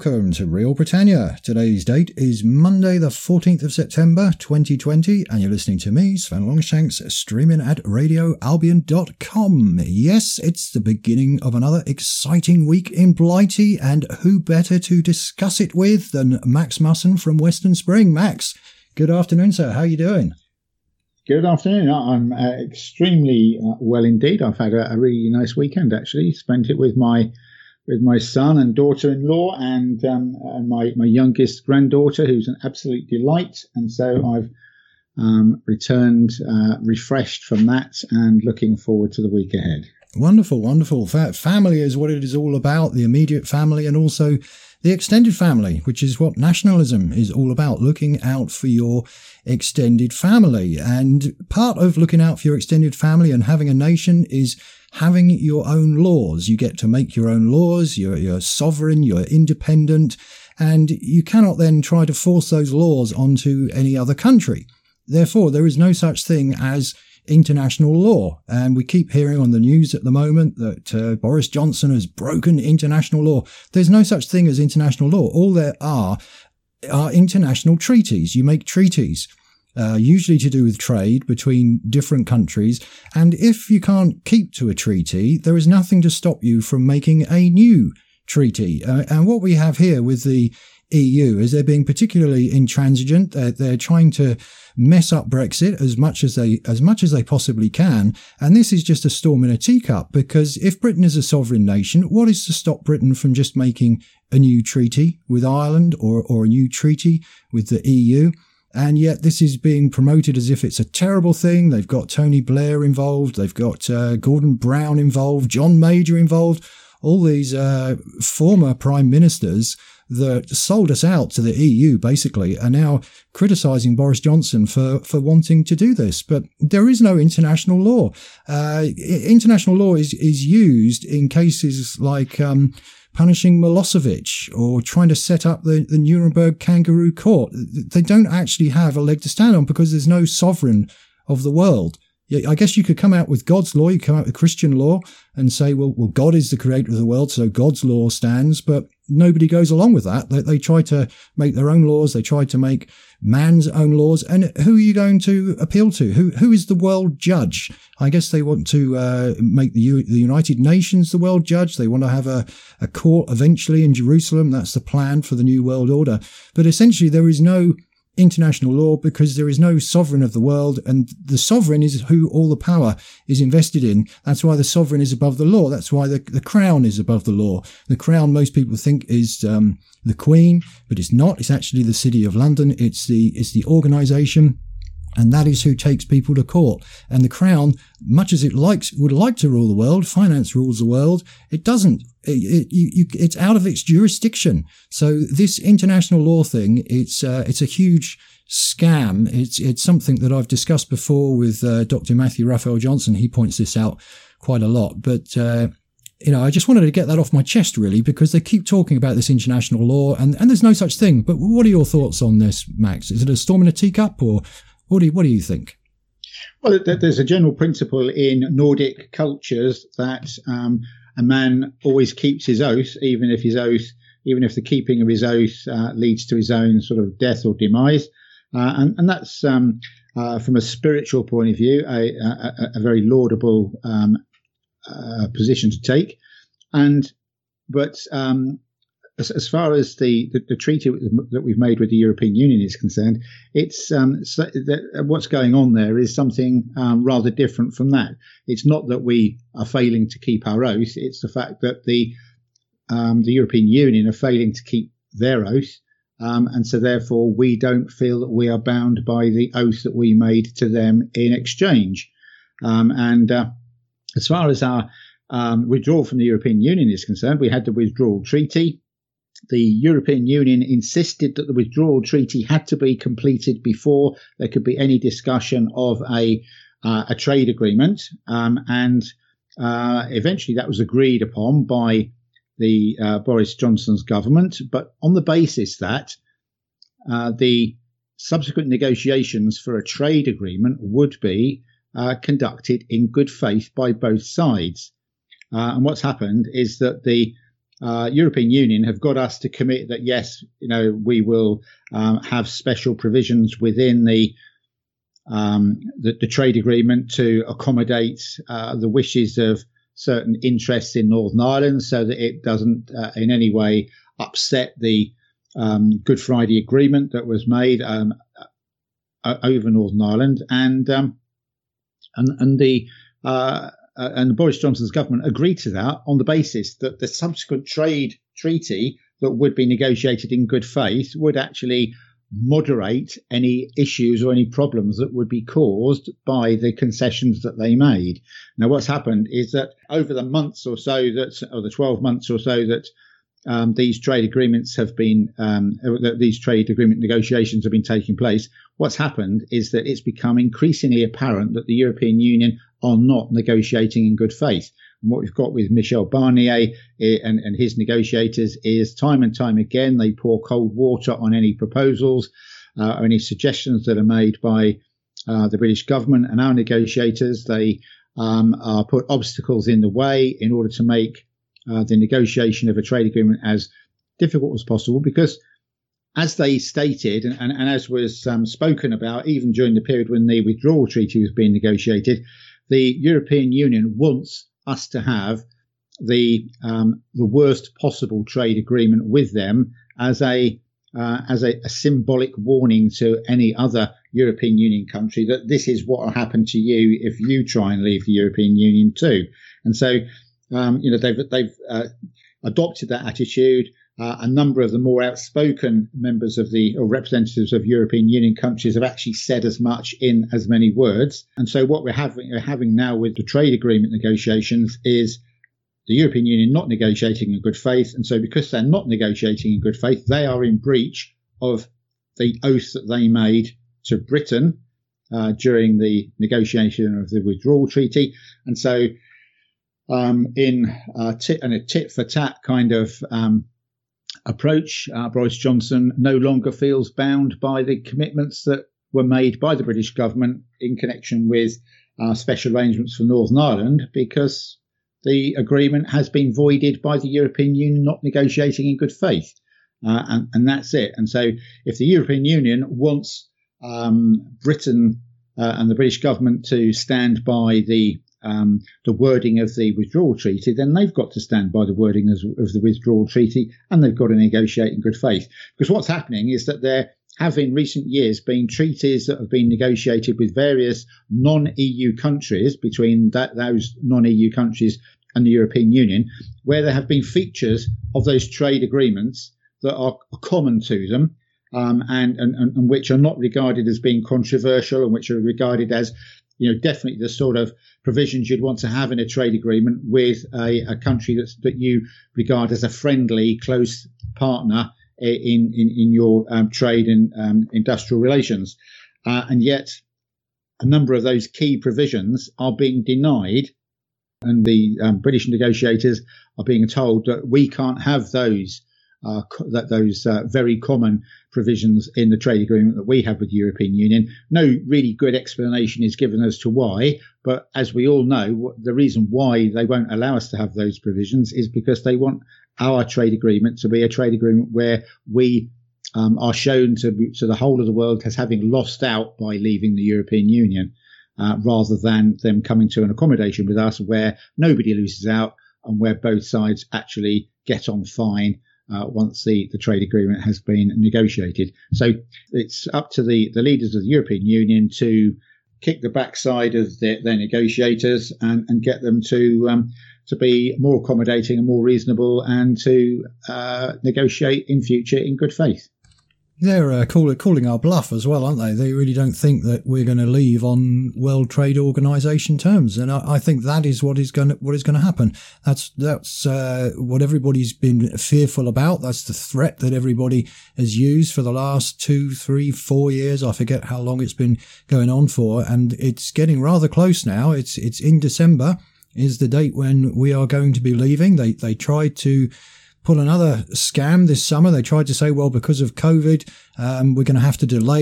welcome to Real Britannia. Today's date is Monday the 14th of September 2020 and you're listening to me, Sven Longshanks, streaming at radioalbion.com. Yes, it's the beginning of another exciting week in Blighty, and who better to discuss it with than Max Musson from Western Spring. Max, good afternoon, sir. How are you doing? Good afternoon. I'm extremely well indeed. I've had a really nice weekend, actually. Spent it with my son and daughter-in-law and my youngest granddaughter, who's an absolute delight. And so I've returned refreshed from that and looking forward to the week ahead. Wonderful, wonderful. Family is what it is all about, the immediate family and also the extended family, which is what nationalism is all about, looking out for your extended family. And part of looking out for your extended family and having a nation is having your own laws. You get to make your own laws. You're sovereign, you're independent, and you cannot then try to force those laws onto any other country. Therefore, there is no such thing as international law. And we keep hearing on the news at the moment that Boris Johnson has broken international law. There's no such thing as international law. All there are international treaties. You make treaties. Usually to do with trade between different countries. And if you can't keep to a treaty, there is nothing to stop you from making a new treaty. And what we have here with the EU is they're being particularly intransigent. They're trying to mess up Brexit as much as they possibly can. And this is just a storm in a teacup, because if Britain is a sovereign nation, what is to stop Britain from just making a new treaty with Ireland or a new treaty with the EU? And yet this is being promoted as if it's a terrible thing. They've got Tony Blair involved. They've got Gordon Brown involved, John Major involved, all these former prime ministers that sold us out to the EU, basically, are now criticising Boris Johnson for wanting to do this. But there is no international law. International law is used in cases like punishing Milosevic or trying to set up the Nuremberg Kangaroo Court. They don't actually have a leg to stand on because there's no sovereign of the world. I guess you could come out with God's law, you come out with Christian law and say, well, God is the creator of the world, so God's law stands, but nobody goes along with that. They try to make their own laws, they try to make man's own laws, and who are you going to appeal to? Who is the world judge? I guess they want to make the United Nations the world judge. They want to have a court eventually in Jerusalem. That's the plan for the New World Order. But essentially there is no international law because there is no sovereign of the world, and the sovereign is who all the power is invested in. That's why the sovereign is above the law. That's why the crown is above the law. The crown, most people think, is the Queen, but it's not. It's actually the City of London. It's the organisation, and that is who takes people to court. And the crown, much as it would like to rule the world, finance rules the world, it doesn't. It's out of its jurisdiction. So this international law thing, it's a huge scam. It's something that I've discussed before with Dr. Matthew Raphael Johnson. He points this out quite a lot. But I just wanted to get that off my chest, really, because they keep talking about this international law, and there's no such thing. But what are your thoughts on this, Max? Is it a storm in a teacup, or what do you think? Well, there's a general principle in Nordic cultures that a man always keeps his oath, even if the keeping of his oath leads to his own sort of death or demise, and that's from a spiritual point of view a very laudable position to take. But as far as the treaty that we've made with the European Union is concerned, it's what's going on there is something rather different from that. It's not that we are failing to keep our oath. It's the fact that the European Union are failing to keep their oath, and so therefore we don't feel that we are bound by the oath that we made to them in exchange. As far as our withdrawal from the European Union is concerned, we had the withdrawal treaty. The European Union insisted that the withdrawal treaty had to be completed before there could be any discussion of a trade agreement, and eventually that was agreed upon by the Boris Johnson's government, but on the basis that the subsequent negotiations for a trade agreement would be conducted in good faith by both sides. And what's happened is that the European Union have got us to commit that, yes, we will have special provisions within the trade agreement to accommodate the wishes of certain interests in Northern Ireland, so that it doesn't in any way upset the Good Friday Agreement that was made over Northern Ireland, and Boris Johnson's government agreed to that on the basis that the subsequent trade treaty that would be negotiated in good faith would actually moderate any issues or any problems that would be caused by the concessions that they made. Now, what's happened is that over the months or so or the 12 months or so that these trade agreements have been, these trade agreement negotiations have been taking place, what's happened is that it's become increasingly apparent that the European Union are not negotiating in good faith. And what we've got with Michel Barnier and his negotiators is time and time again, they pour cold water on any proposals or any suggestions that are made by the British government and our negotiators. They put obstacles in the way in order to make the negotiation of a trade agreement as difficult as possible, because as they stated and as was spoken about even during the period when the withdrawal treaty was being negotiated, the European Union wants us to have the worst possible trade agreement with them as a symbolic warning to any other European Union country that this is what will happen to you if you try and leave the European Union too. And so they've adopted that attitude. A number of the more outspoken members or representatives of European Union countries have actually said as much in as many words. And so what we're having now with the trade agreement negotiations is the European Union not negotiating in good faith. And so because they're not negotiating in good faith, they are in breach of the oath that they made to Britain during the negotiation of the withdrawal treaty. And so in a tit for tat kind of approach, Boris Johnson no longer feels bound by the commitments that were made by the British government in connection with special arrangements for Northern Ireland, because the agreement has been voided by the European Union not negotiating in good faith. And that's it. And so if the European Union wants Britain and the British government to stand by the wording of the withdrawal treaty, then they've got to stand by the wording of the withdrawal treaty, and they've got to negotiate in good faith. Because what's happening is that there have in recent years been treaties that have been negotiated with various non-EU countries, between those non-EU countries and the European Union, where there have been features of those trade agreements that are common to them, and which are not regarded as being controversial, and which are regarded as definitely the sort of provisions you'd want to have in a trade agreement with a country that you regard as a friendly, close partner in your trade and industrial relations. And yet a number of those key provisions are being denied, and the British negotiators are being told that we can't have those very common provisions in the trade agreement that we have with the European Union. No really good explanation is given as to why, but as we all know, the reason why they won't allow us to have those provisions is because they want our trade agreement to be a trade agreement where we are shown to the whole of the world as having lost out by leaving the European Union, rather than them coming to an accommodation with us where nobody loses out and where both sides actually get on fine once the trade agreement has been negotiated. So it's up to the leaders of the European Union to kick the backside of their negotiators and get them to be more accommodating and more reasonable, and to negotiate in future in good faith. They're calling our bluff as well, aren't they? They really don't think that we're going to leave on World Trade Organization terms, and I think that is what is going to happen. That's what everybody's been fearful about. That's the threat that everybody has used for the last 2, 3, 4 years. I forget how long it's been going on for, and it's getting rather close now. It's in December is the date when we are going to be leaving. They tried to pull another scam this summer. They tried to say, well, because of COVID, we're going to have to delay it.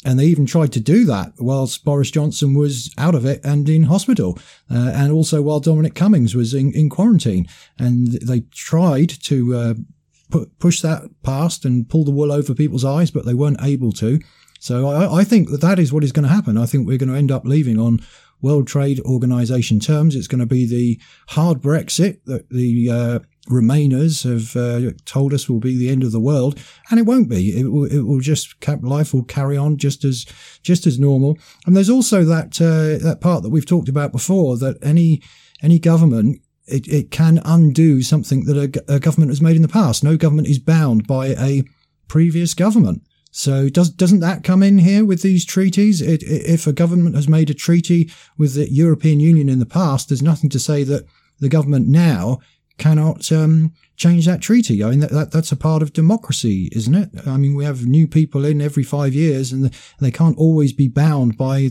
And they even tried to do that whilst Boris Johnson was out of it and in hospital, and also while Dominic Cummings was in quarantine. And they tried to push that past and pull the wool over people's eyes, but they weren't able to. So I think that is what is going to happen. I think we're going to end up leaving on World Trade Organization terms. It's going to be the hard Brexit that the Remainers have told us will be the end of the world, and it won't be. It will just life will carry on just as normal. And there's also that part that we've talked about before, that any government, it can undo something that a government has made in the past. No government is bound by a previous government. So doesn't that come in here with these treaties? If a government has made a treaty with the European Union in the past, there's nothing to say that the government now cannot change that treaty. I mean, that's a part of democracy, isn't it? I mean, we have new people in every 5 years, and they can't always be bound by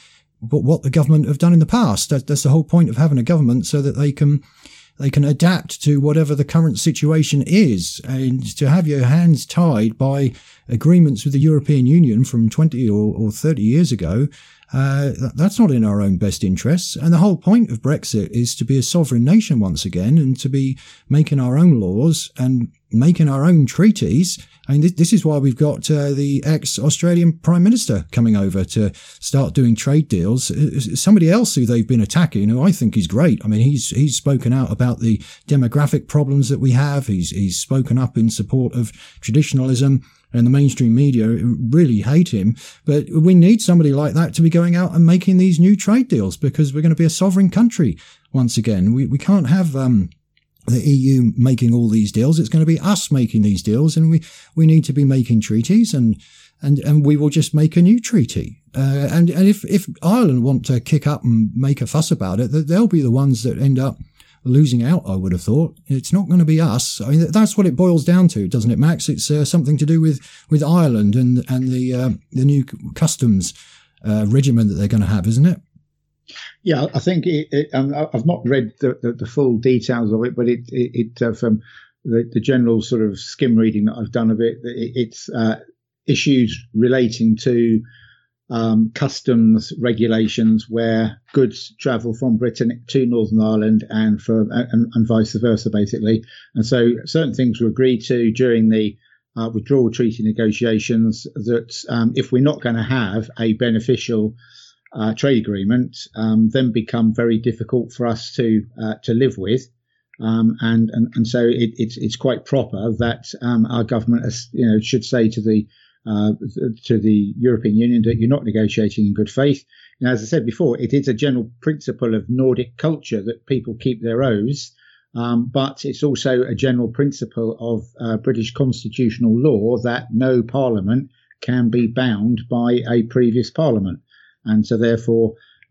what the government have done in the past. That's the whole point of having a government, so that they can adapt to whatever the current situation is. And to have your hands tied by agreements with the European Union from 20 or 30 years ago, that's not in our own best interests. And the whole point of Brexit is to be a sovereign nation once again, and to be making our own laws and making our own treaties. I mean, this is why we've got the ex-Australian Prime Minister coming over to start doing trade deals. Somebody else who they've been attacking, who I think is great. I mean, he's spoken out about the demographic problems that we have. He's spoken up in support of traditionalism, and the mainstream media really hate him. But we need somebody like that to be going out and making these new trade deals, because we're going to be a sovereign country once again. We can't have the EU making all these deals. It's going to be us making these deals, and we need to be making treaties, and we will just make a new treaty. And if Ireland want to kick up and make a fuss about it, they'll be the ones that end up losing out, I would have thought. It's not going to be us. I mean, that's what it boils down to, doesn't it, Max? It's something to do with Ireland and the new customs regimen that they're going to have, isn't it? Yeah, I think I've not read the full details of it, but it from the general sort of skim reading that I've done of it, it's issues relating to customs regulations where goods travel from Britain to Northern Ireland and vice versa, basically. And so certain things were agreed to during the withdrawal treaty negotiations that if we're not going to have a beneficial trade agreement, then become very difficult for us to live with. And so it's quite proper that our government should say to the European Union that you're not negotiating in good faith. Now, as I said before, it is a general principle of Nordic culture that people keep their oaths, but it's also a general principle of British constitutional law that no parliament can be bound by a previous parliament. And so therefore,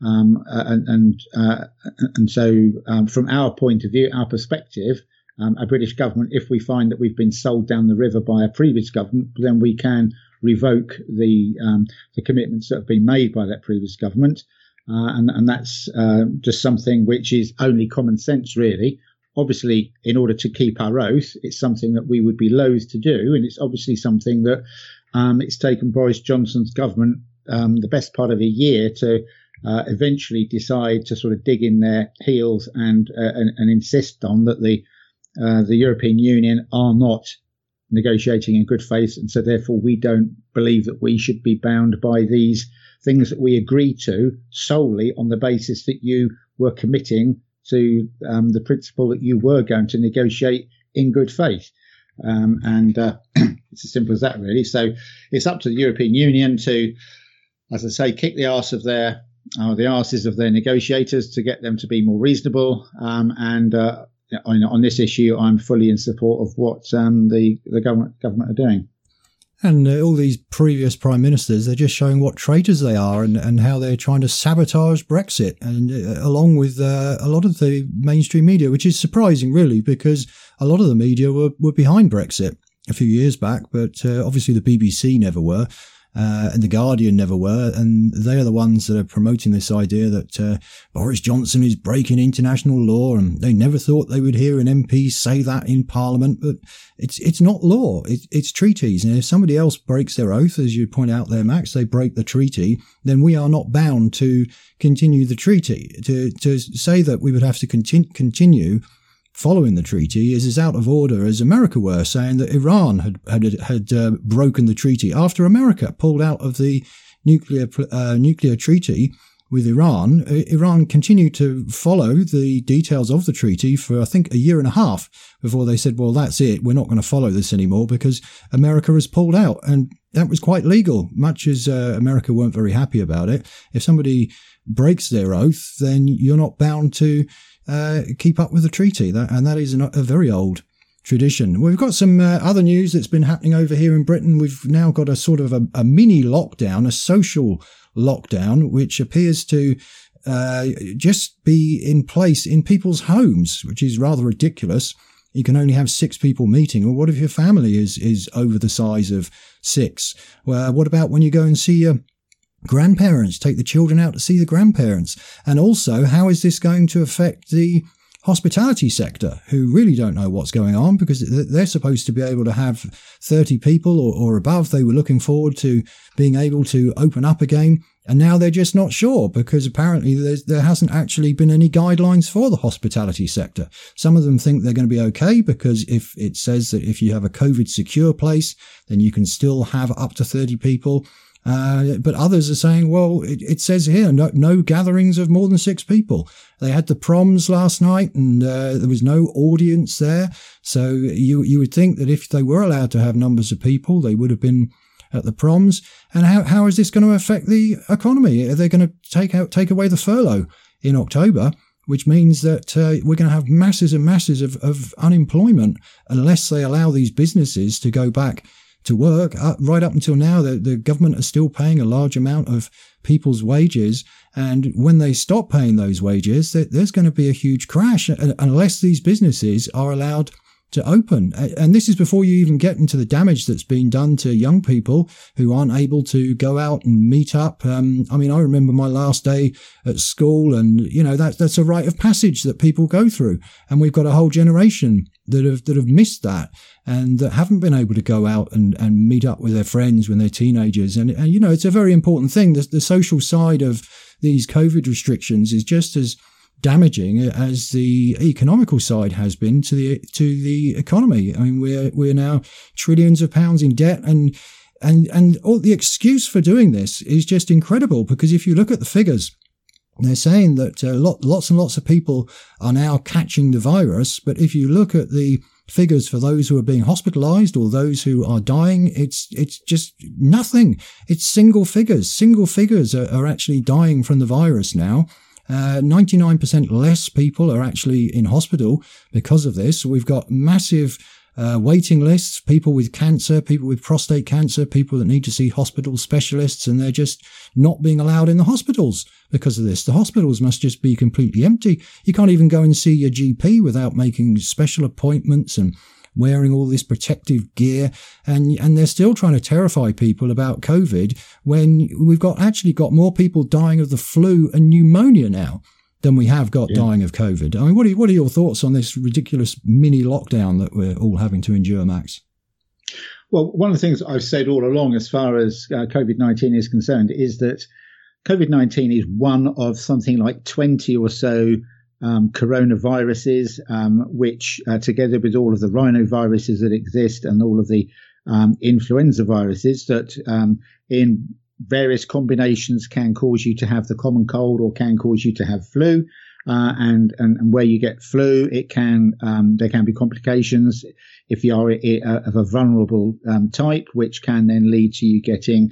so from our point of view, our perspective, a British government, if we find that we've been sold down the river by a previous government, then we can revoke the commitments that have been made by that previous government. And that's just something which is only common sense, really. Obviously, in order to keep our oath, it's something that we would be loath to do. And it's obviously something that it's taken Boris Johnson's government the best part of a year to eventually decide to sort of dig in their heels and insist on that the European Union are not negotiating in good faith, and so therefore we don't believe that we should be bound by these things that we agreed to solely on the basis that you were committing to the principle that you were going to negotiate in good faith. And it's as simple as that, really. So it's up to the European Union to, as I say, kick the arse of the arses of their negotiators to get them to be more reasonable. On this issue, I'm fully in support of what the government are doing. And all these previous prime ministers, they're just showing what traitors they are and how they're trying to sabotage Brexit, and along with a lot of the mainstream media, which is surprising, really, because a lot of the media were behind Brexit a few years back, but obviously the BBC never were. and The Guardian never were, and they are the ones that are promoting this idea that Boris Johnson is breaking international law, and they never thought they would hear an MP say that in Parliament, but it's not law, it's treaties, and if somebody else breaks their oath, as you point out there, Max, they break the treaty, then we are not bound to continue the treaty. To say that we would have to continue following the treaty is as out of order as America were saying that Iran had broken the treaty after America pulled out of the nuclear treaty with Iran. Iran continued to follow the details of the treaty for, I think, a year and a half before they said, well, that's it. We're not going to follow this anymore because America has pulled out. And that was quite legal, much as America weren't very happy about it. If somebody breaks their oath, then you're not bound to keep up with the treaty, and that is a very old tradition. We've got some other news that's been happening over here in Britain. We've now got a sort of a mini lockdown, a social lockdown, which appears to just be in place in people's homes, which is rather ridiculous. You can only have 6 people meeting. Well, what if your family is over the size of 6? Well, what about when you go and see your grandparents, take the children out to see the grandparents? And also, how is this going to affect the hospitality sector, who really don't know what's going on, because they're supposed to be able to have 30 people or above. They were looking forward to being able to open up again, and now they're just not sure, because apparently there hasn't actually been any guidelines for the hospitality sector. Some of them think they're going to be okay, because if it says that if you have a COVID secure place, then you can still have up to 30 people. But others are saying, well, it says here, no gatherings of more than 6 people. They had the proms last night, and there was no audience there. So you would think that if they were allowed to have numbers of people, they would have been at the proms. And how is this going to affect the economy? Are they going to take away the furlough in October, which means that we're going to have masses and masses of unemployment unless they allow these businesses to go back to work. Right up until now, the government is still paying a large amount of people's wages, and when they stop paying those wages, there's going to be a huge crash unless these businesses are allowed to open. And this is before you even get into the damage that's been done to young people who aren't able to go out and meet up. I mean, I remember my last day at school, and that's a rite of passage that people go through, and we've got a whole generation that have missed that and that haven't been able to go out and meet up with their friends when they're teenagers. And it's a very important thing. The social side of these COVID restrictions is just as damaging as the economical side has been to the economy. I mean, we're now trillions of pounds in debt, and all the excuse for doing this is just incredible, because if you look at the figures, they're saying that lots and lots of people are now catching the virus, but if you look at the figures for those who are being hospitalized or those who are dying, it's just nothing. It's single figures. Single figures are actually dying from the virus now. 99% less people are actually in hospital because of this. We've got massive waiting lists, people with cancer, people with prostate cancer, people that need to see hospital specialists, and they're just not being allowed in the hospitals because of this. The hospitals must just be completely empty. You can't even go and see your GP without making special appointments and wearing all this protective gear, and they're still trying to terrify people about COVID when we've actually got more people dying of the flu and pneumonia now than we have got dying of COVID. I mean, what are your thoughts on this ridiculous mini lockdown that we're all having to endure, Max? Well, one of the things I've said all along as far as COVID-19 is concerned is that COVID-19 is one of something like 20 or so coronaviruses, which together with all of the rhinoviruses that exist and all of the influenza viruses that in various combinations can cause you to have the common cold or can cause you to have flu. And where you get flu, there can be complications if you are of a vulnerable type, which can then lead to you getting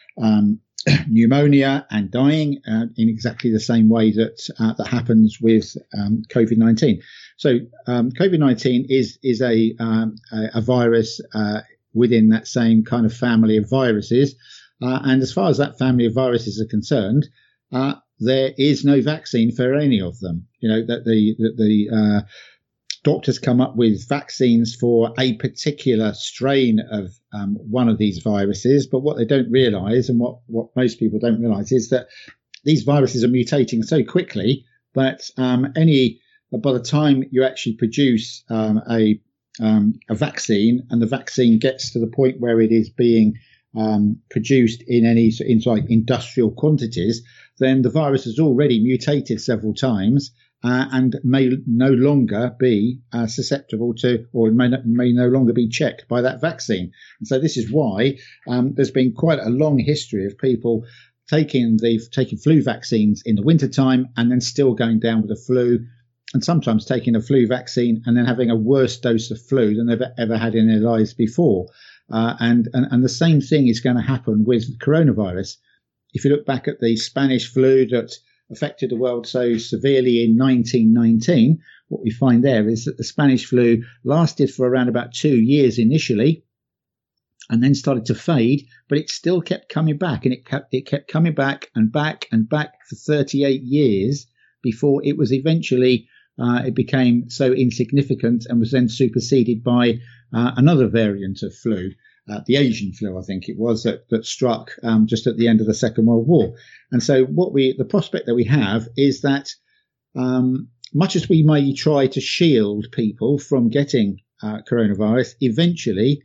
pneumonia and dying in exactly the same way that happens with COVID-19. So COVID-19 is a virus within that same kind of family of viruses. And as far as that family of viruses are concerned, there is no vaccine for any of them. That the doctors come up with vaccines for a particular strain of one of these viruses. But what they don't realise, and what most people don't realise, is that these viruses are mutating so quickly that by the time you actually produce a vaccine, and the vaccine gets to the point where it is being produced in like industrial quantities, then the virus has already mutated several times and may no longer be susceptible to, or may no longer be checked by that vaccine. And so this is why there's been quite a long history of people taking flu vaccines in the wintertime and then still going down with the flu, and sometimes taking a flu vaccine and then having a worse dose of flu than they've ever had in their lives before. And the same thing is going to happen with coronavirus. If you look back at the Spanish flu that affected the world so severely in 1919, what we find there is that the Spanish flu lasted for around about 2 years initially, and then started to fade, but it still kept coming back, and it kept coming back and back and back for 38 years before it was eventually it became so insignificant and was then superseded by another variant of flu, the Asian flu, I think it was, that struck just at the end of the Second World War. And so the prospect that we have is that much as we may try to shield people from getting coronavirus, eventually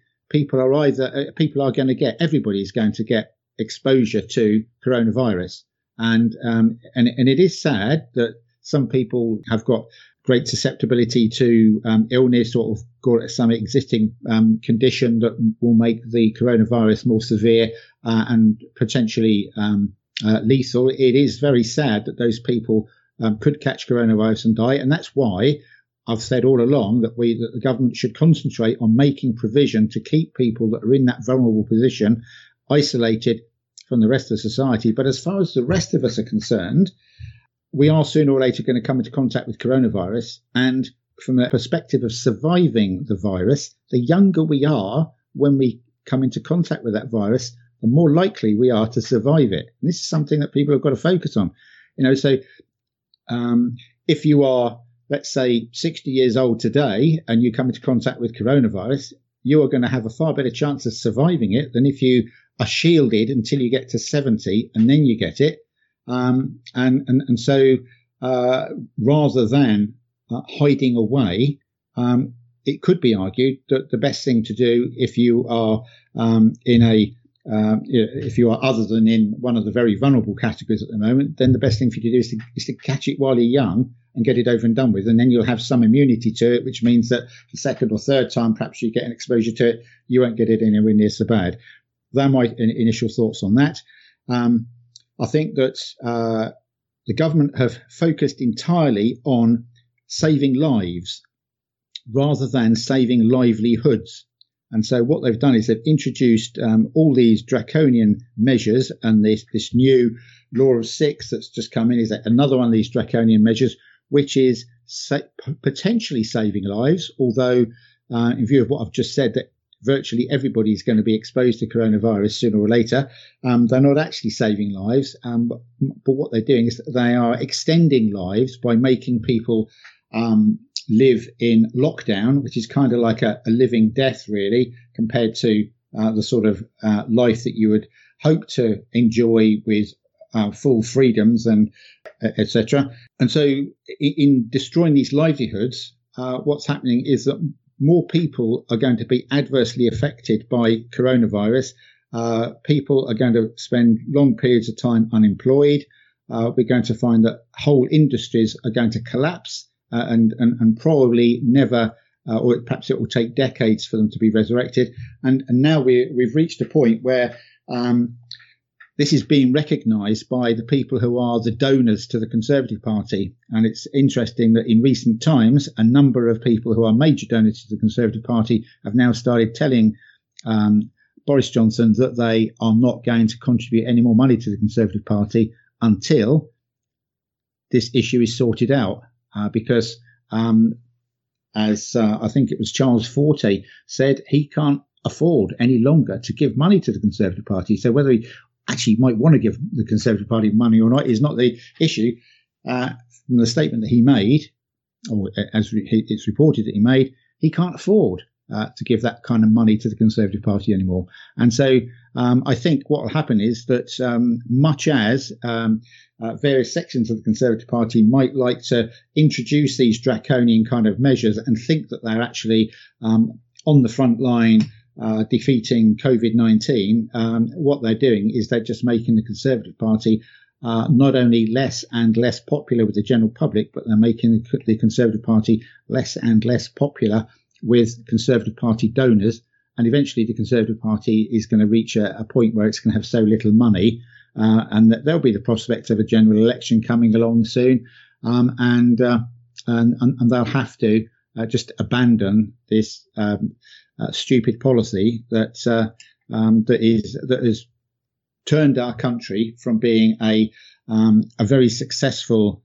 everybody's going to get exposure to coronavirus. And it is sad that some people have got great susceptibility to illness or got some existing condition that will make the coronavirus more severe and potentially lethal. It is very sad that those people could catch coronavirus and die. And that's why I've said all along that the government should concentrate on making provision to keep people that are in that vulnerable position isolated from the rest of society. But as far as the rest of us are concerned, we are sooner or later going to come into contact with coronavirus. And from a perspective of surviving the virus, the younger we are when we come into contact with that virus, the more likely we are to survive it. And this is something that people have got to focus on. So if you are, let's say, 60 years old today and you come into contact with coronavirus, you are going to have a far better chance of surviving it than if you are shielded until you get to 70 and then you get it. So rather than hiding away, it could be argued that the best thing to do if you are if you are other than in one of the very vulnerable categories at the moment, then the best thing for you to do is to catch it while you're young and get it over and done with, and then you'll have some immunity to it, which means that the second or third time perhaps you get an exposure to it, you won't get it anywhere near so bad. Those are my initial thoughts on that. I think that the government have focused entirely on saving lives rather than saving livelihoods. And so what they've done is they've introduced all these draconian measures, and this new law of 6 that's just come in is another one of these draconian measures, which is potentially saving lives, although in view of what I've just said, that virtually everybody is going to be exposed to coronavirus sooner or later. They're not actually saving lives, but what they're doing is they are extending lives by making people live in lockdown, which is kind of like a living death, really, compared to the sort of life that you would hope to enjoy with full freedoms and etc. And so in destroying these livelihoods, what's happening is that more people are going to be adversely affected by coronavirus. People are going to spend long periods of time unemployed. We're going to find that whole industries are going to collapse and probably never, or perhaps it will take decades for them to be resurrected. And now we've reached a point where this is being recognised by the people who are the donors to the Conservative Party. And it's interesting that in recent times, a number of people who are major donors to the Conservative Party have now started telling Boris Johnson that they are not going to contribute any more money to the Conservative Party until this issue is sorted out. Because as I think it was Charles Forte said, he can't afford any longer to give money to the Conservative Party. So whether he actually might want to give the Conservative Party money or not is not the issue. From the statement that he made, or as it's reported that he made, he can't afford to give that kind of money to the Conservative Party anymore. And so I think what will happen is that much as various sections of the Conservative Party might like to introduce these draconian kind of measures and think that they're actually on the front line defeating COVID-19, what they're doing is they're just making the Conservative Party not only less and less popular with the general public, but they're making the Conservative Party less and less popular with Conservative Party donors. And eventually the Conservative Party is going to reach a point where it's going to have so little money, and that there'll be the prospect of a general election coming along soon. And they'll have to just abandon this stupid policy that has turned our country from being a very successful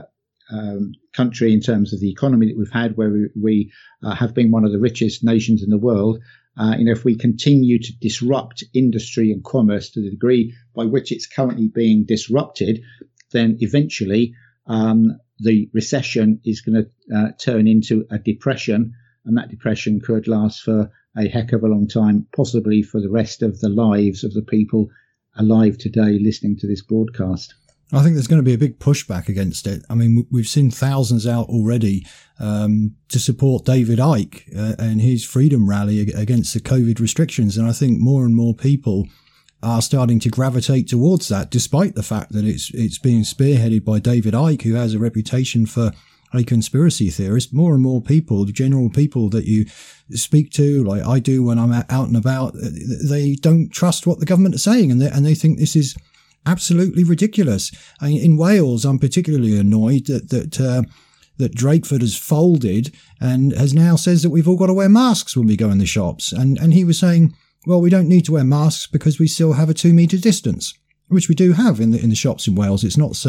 country in terms of the economy that we've had, where we have been one of the richest nations in the world. If we continue to disrupt industry and commerce to the degree by which it's currently being disrupted, then eventually the recession is going to turn into a depression, and that depression could last for a heck of a long time, possibly for the rest of the lives of the people alive today listening to this broadcast. I think there's going to be a big pushback against it. I mean, we've seen thousands out already to support David Icke and his freedom rally against the COVID restrictions. And I think more and more people are starting to gravitate towards that, despite the fact that it's being spearheaded by David Icke, who has a reputation for a conspiracy theorist. More and more people, the general people that you speak to, like I do when I'm out and about, they don't trust what the government is saying, and they think this is absolutely ridiculous. I mean, in Wales, I'm particularly annoyed that Drakeford has folded and has now says that we've all got to wear masks when we go in the shops. And he was saying, well, we don't need to wear masks because we still have a 2 metre distance, which we do have in the shops in Wales. It's not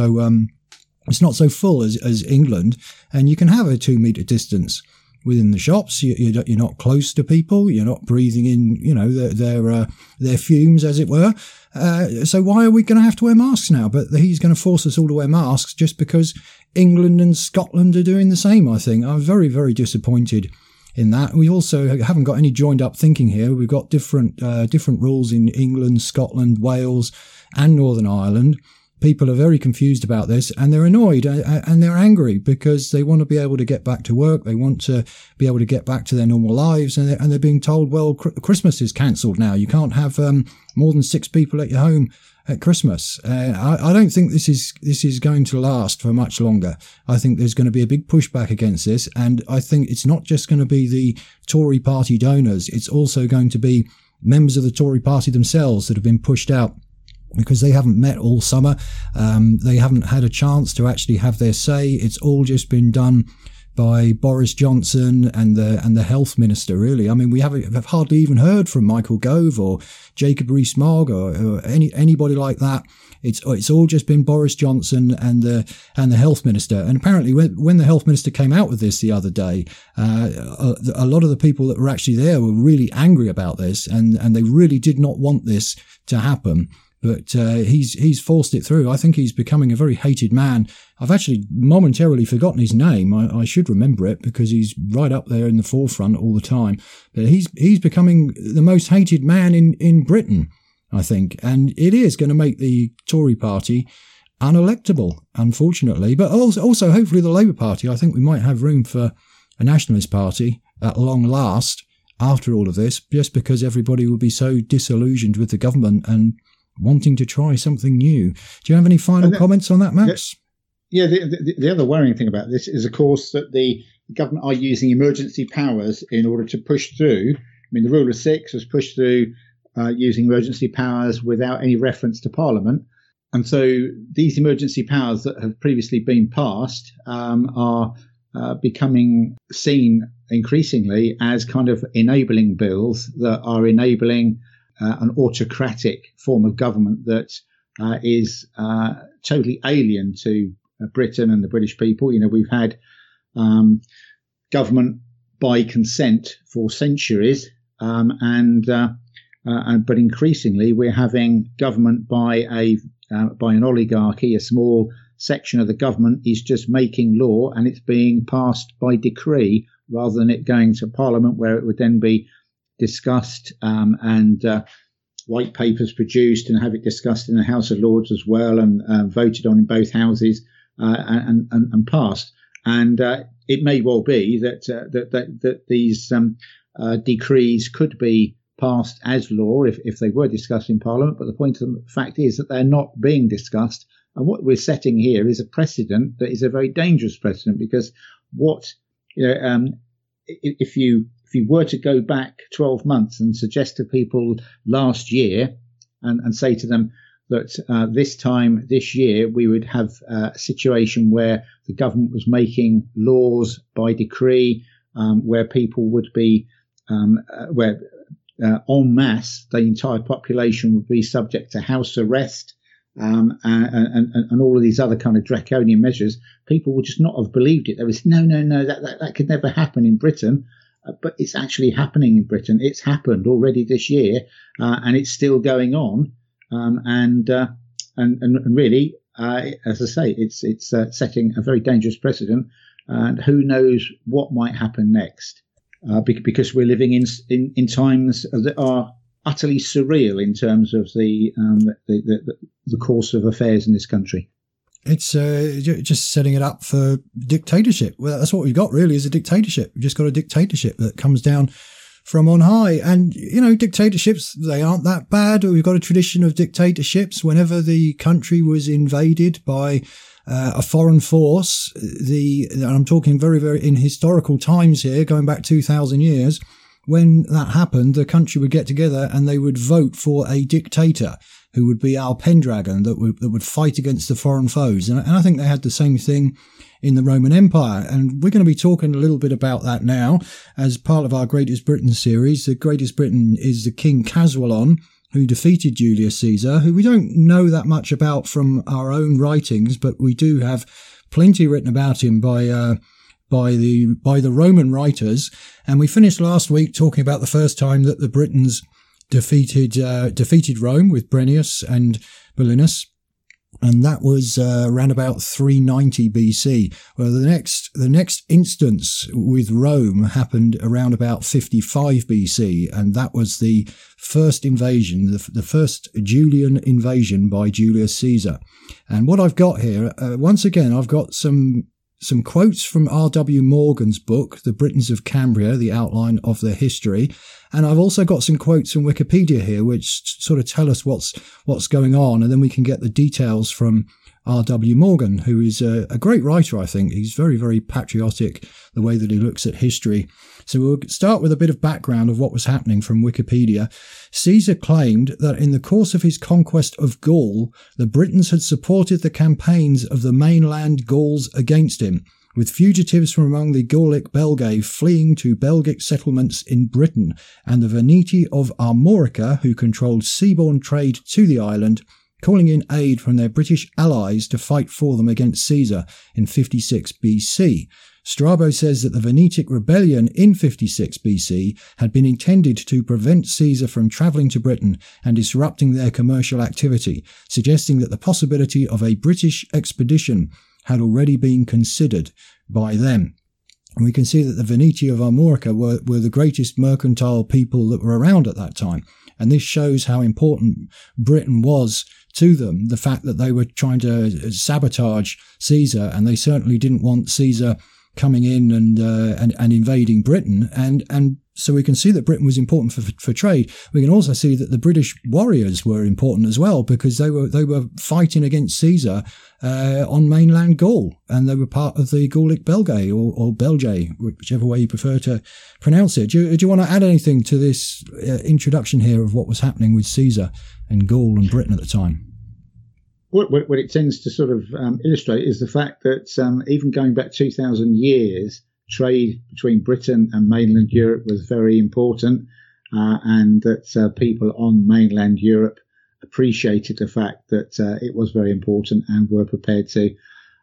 so full as England, and you can have a 2 metre distance within the shops. You're not close to people. You're not breathing in, their fumes, as it were. So why are we going to have to wear masks now? But he's going to force us all to wear masks just because England and Scotland are doing the same, I think. I'm very, very disappointed in that. We also haven't got any joined up thinking here. We've got different rules in England, Scotland, Wales and Northern Ireland. People are very confused about this, and they're annoyed and they're angry because they want to be able to get back to work. They want to be able to get back to their normal lives, and they're being told, well, Christmas is cancelled now. You can't have more than 6 people at your home at Christmas. I don't think this is going to last for much longer. I think there's going to be a big pushback against this, and I think it's not just going to be the Tory party donors. It's also going to be members of the Tory party themselves that have been pushed out because they haven't met all summer. They haven't had a chance to actually have their say. It's all just been done by Boris Johnson and the health minister, really. I mean, have hardly even heard from Michael Gove or Jacob Rees-Mogg or anybody like that. It's all just been Boris Johnson and the health minister. And apparently when the health minister came out with this the other day, a lot of the people that were actually there were really angry about this, and they really did not want this to happen. But he's forced it through. I think he's becoming a very hated man. I've actually momentarily forgotten his name. I should remember it because he's right up there in the forefront all the time. But he's becoming the most hated man in Britain, I think. And it is going to make the Tory party unelectable, unfortunately. But also hopefully the Labour Party. I think we might have room for a nationalist party at long last after all of this, just because everybody will be so disillusioned with the government and wanting to try something new. Do you have any final comments on that, Max? Yeah, the other worrying thing about this is, of course, that the government are using emergency powers in order to push through. I mean, the Rule of Six was pushed through using emergency powers without any reference to Parliament. And so these emergency powers that have previously been passed are becoming seen increasingly as kind of enabling bills that are enabling an autocratic form of government that is totally alien to Britain and the British people. You know, we've had government by consent for centuries, but increasingly we're having government by an oligarchy, a small section of the government is just making law and it's being passed by decree rather than it going to Parliament, where it would then be discussed and white papers produced and have it discussed in the House of Lords as well, and voted on in both houses and passed. And it may well be that these decrees could be passed as law if they were discussed in Parliament. But the point of the fact is that they're not being discussed. And what we're setting here is a precedent that is a very dangerous precedent, because if you were to go back 12 months and suggest to people last year and say to them that this time this year we would have a situation where the government was making laws by decree, where people would be, en masse, the entire population would be subject to house arrest, and all of these other kind of draconian measures, people would just not have believed it. There was no, that could never happen in Britain. But it's actually happening in Britain. It's happened already this year, and it's still going on. And really, as I say, it's setting a very dangerous precedent. And who knows what might happen next? Because we're living in times that are utterly surreal in terms of the course of affairs in this country. It's just setting it up for dictatorship. Well, that's what we've got, really, is a dictatorship. We've just got a dictatorship that comes down from on high. And, dictatorships, they aren't that bad. We've got a tradition of dictatorships. Whenever the country was invaded by a foreign force, and I'm talking very, very in historical times here, going back 2,000 years, when that happened, the country would get together and they would vote for a dictator who would be our Pendragon that would fight against the foreign foes. And I think they had the same thing in the Roman Empire. And we're going to be talking a little bit about that now as part of our Greatest Britain series. The Greatest Britain is the King Caswallon, who defeated Julius Caesar, who we don't know that much about from our own writings, but we do have plenty written about him by the Roman writers. And we finished last week talking about the first time that the Britons defeated Rome with Brennus and Belinus, and that was around about 390 BC. Well, the next instance with Rome happened around about 55 BC, and that was the first invasion, the first Julian invasion by Julius Caesar. And what I've got here, once again, I've got some quotes from R.W. Morgan's book, The Britons of Cambria, the outline of their history. And I've also got some quotes from Wikipedia here, which sort of tell us what's going on. And then we can get the details from R.W. Morgan, who is a great writer, I think. He's very, very patriotic, the way that he looks at history. So we'll start with a bit of background of what was happening from Wikipedia. Caesar claimed that in the course of his conquest of Gaul, the Britons had supported the campaigns of the mainland Gauls against him, with fugitives from among the Gallic Belgae fleeing to Belgic settlements in Britain, and the Veneti of Armorica, who controlled seaborne trade to the island, calling in aid from their British allies to fight for them against Caesar in 56 BC. Strabo says that the Venetic rebellion in 56 BC had been intended to prevent Caesar from travelling to Britain and disrupting their commercial activity, suggesting that the possibility of a British expedition had already been considered by them. And we can see that the Veneti of Armorica were the greatest mercantile people that were around at that time. And this shows how important Britain was to them, the fact that they were trying to sabotage Caesar, and they certainly didn't want Caesar coming in and invading Britain. And so we can see that Britain was important for trade. We can also see that the British warriors were important as well, because they were fighting against Caesar on mainland Gaul, and they were part of the Gallic Belgae or Belgae, whichever way you prefer to pronounce it. Do you want to add anything to this introduction here of what was happening with Caesar and Gaul and Britain at the time? What it tends to sort of illustrate is the fact that even going back 2,000 years, trade between Britain and mainland Europe was very important, and that people on mainland Europe appreciated the fact that it was very important and were prepared to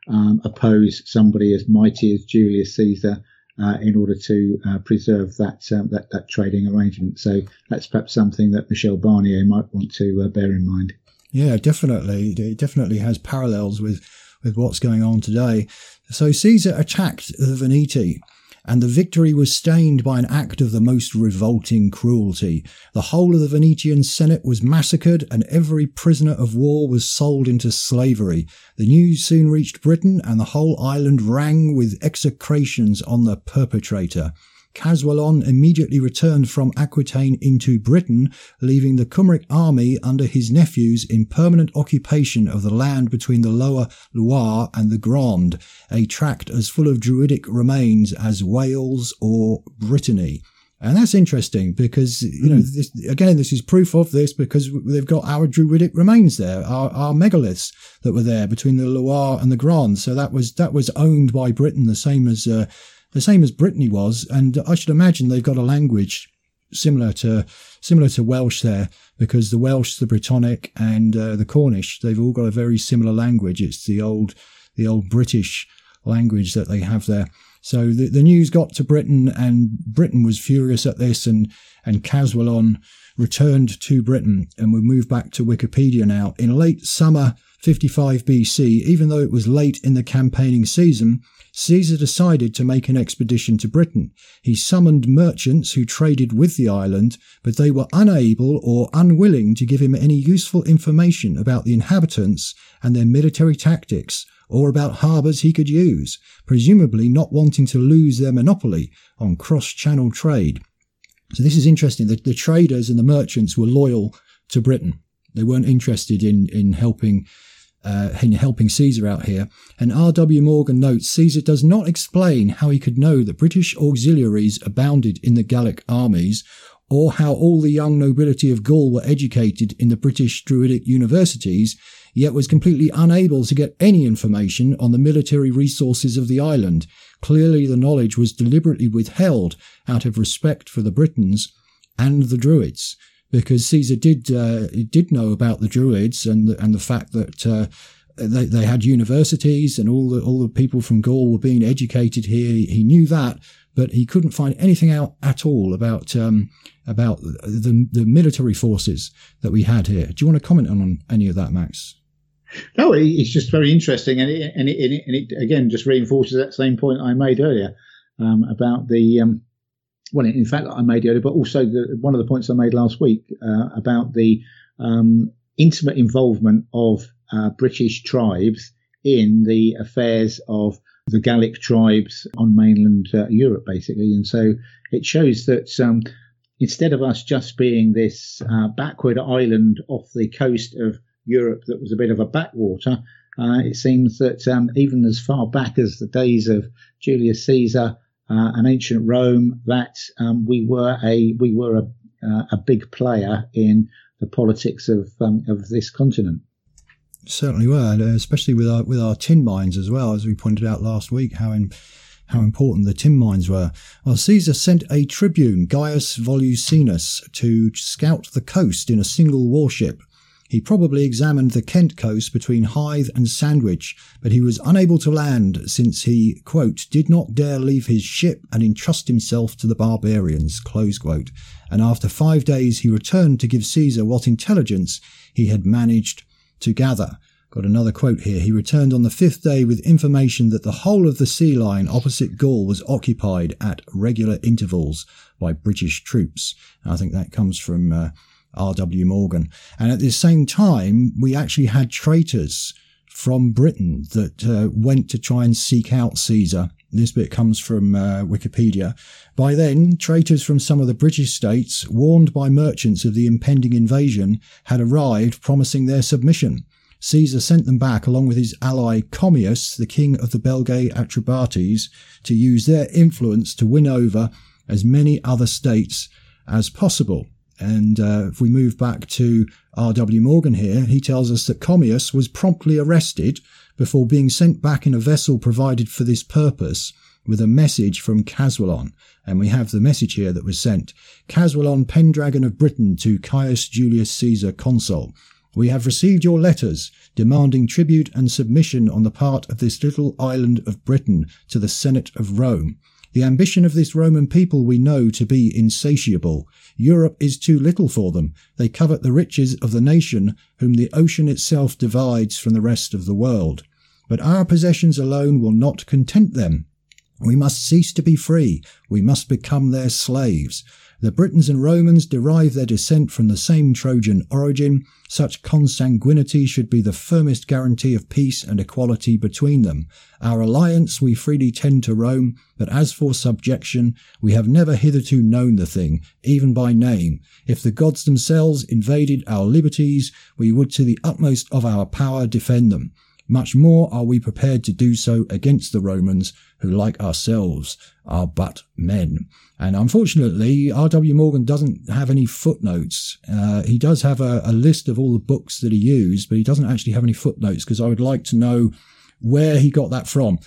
oppose somebody as mighty as Julius Caesar in order to preserve that trading arrangement. So that's perhaps something that Michel Barnier might want to bear in mind. Yeah, definitely. It definitely has parallels with with what's going on today. So Caesar attacked the Veneti, and the victory was stained by an act of the most revolting cruelty. The whole of the Venetian Senate was massacred, and every prisoner of war was sold into slavery. The news soon reached Britain, and the whole island rang with execrations on the perpetrator. Caswallon immediately returned from Aquitaine into Britain, leaving the Cymric army under his nephews in permanent occupation of the land between the lower Loire and the Grande, a tract as full of druidic remains as Wales or Brittany. And that's interesting because, this is proof of this because they've got our druidic remains there, our megaliths that were there between the Loire and the Grande. So that was owned by Britain, the same as Brittany was, and I should imagine they've got a language similar to Welsh there, because the Welsh, the Brittonic, and the Cornish, they've all got a very similar language. It's the old British language that they have there. So the news got to Britain, and Britain was furious at this, and Caswallon returned to Britain, and we move back to Wikipedia now. In late summer 55 BC, even though it was late in the campaigning season, Caesar decided to make an expedition to Britain. He summoned merchants who traded with the island, but they were unable or unwilling to give him any useful information about the inhabitants and their military tactics, or about harbours he could use, presumably not wanting to lose their monopoly on cross-channel trade. So this is interesting. The traders and the merchants were loyal to Britain. They weren't interested in helping Caesar out here. And R.W. Morgan notes, Caesar does not explain how he could know that British auxiliaries abounded in the Gallic armies, or how all the young nobility of Gaul were educated in the British Druidic universities, yet was completely unable to get any information on the military resources of the island. Clearly the knowledge was deliberately withheld out of respect for the Britons and the Druids, because Caesar did know about the Druids and the fact that they had universities and all the people from Gaul were being educated here. He knew that, but he couldn't find anything out at all about the military forces that we had here. Do you want to comment on any of that, Max? No, it's just very interesting, and it again just reinforces that same point I made earlier about the. Well, in fact, I made earlier, but also one of the points I made last week about the intimate involvement of British tribes in the affairs of the Gallic tribes on mainland Europe, basically. And so it shows that instead of us just being this backward island off the coast of Europe that was a bit of a backwater, it seems that even as far back as the days of Julius Caesar and ancient Rome, that we were a big player in the politics of this continent. Certainly were, and especially with our tin mines as well, as we pointed out last week, how important the tin mines were. Well, Caesar sent a tribune, Gaius Volusinus, to scout the coast in a single warship. He probably examined the Kent coast between Hythe and Sandwich, but he was unable to land since he, quote, did not dare leave his ship and entrust himself to the barbarians, close quote. And after 5 days he returned to give Caesar what intelligence he had managed to gather. Got another quote here. He returned on the 5th day with information that the whole of the sea line opposite Gaul was occupied at regular intervals by British troops. And I think that comes from R.W. Morgan. And at the same time, we actually had traitors from Britain that went to try and seek out Caesar. This bit comes from Wikipedia. By then, traitors from some of the British states, warned by merchants of the impending invasion, had arrived promising their submission. Caesar sent them back along with his ally Commius, the king of the Belgae Atrebates, to use their influence to win over as many other states as possible. And if we move back to R.W. Morgan here, he tells us that Commius was promptly arrested before being sent back in a vessel provided for this purpose with a message from Caswallon. And we have the message here that was sent. Caswallon, Pendragon of Britain, to Caius Julius Caesar, Consul. We have received your letters demanding tribute and submission on the part of this little island of Britain to the Senate of Rome. The ambition of this Roman people we know to be insatiable. Europe is too little for them. They covet the riches of the nation whom the ocean itself divides from the rest of the world. But our possessions alone will not content them. We must cease to be free. We must become their slaves. The Britons and Romans derive their descent from the same Trojan origin. Such consanguinity should be the firmest guarantee of peace and equality between them. Our alliance we freely tend to Rome, but as for subjection, we have never hitherto known the thing, even by name. If the gods themselves invaded our liberties, we would to the utmost of our power defend them. Much more are we prepared to do so against the Romans, who, like ourselves, are but men. And unfortunately, R.W. Morgan doesn't have any footnotes. He does have a list of all the books that he used, but he doesn't actually have any footnotes, because I would like to know where he got that from.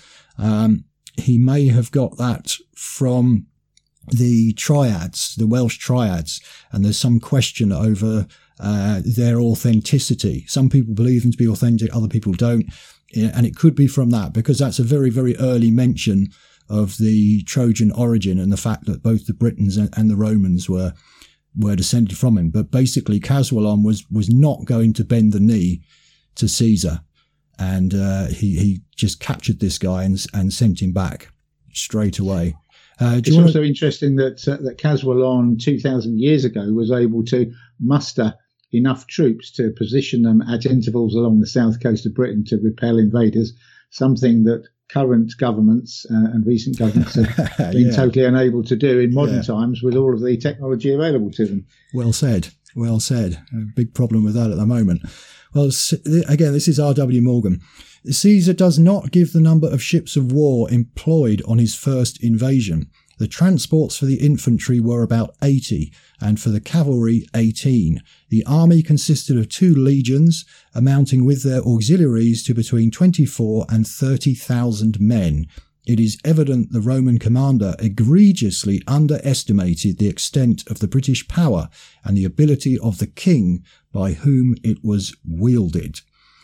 He may have got that from the triads, the Welsh triads, and there's some question over their authenticity. Some people believe them to be authentic, other people don't. And it could be from that, because that's a very, very early mention of the Trojan origin and the fact that both the Britons and the Romans were descended from him. But basically, Caswallon was not going to bend the knee to Caesar. And he just captured this guy and sent him back straight away. It's also interesting that Caswallon 2,000 years ago was able to muster enough troops to position them at intervals along the south coast of Britain to repel invaders, something that current governments and recent governments have been totally unable to do in modern times with all of the technology available to them. Well said. Well said. A big problem with that at the moment. Well, again, this is R.W. Morgan. Caesar does not give the number of ships of war employed on his first invasion. The transports for the infantry were about 80, and for the cavalry 18. The army consisted of 2 legions, amounting with their auxiliaries to between 24 and 30,000 men. It is evident the Roman commander egregiously underestimated the extent of the British power and the ability of the king by whom it was wielded.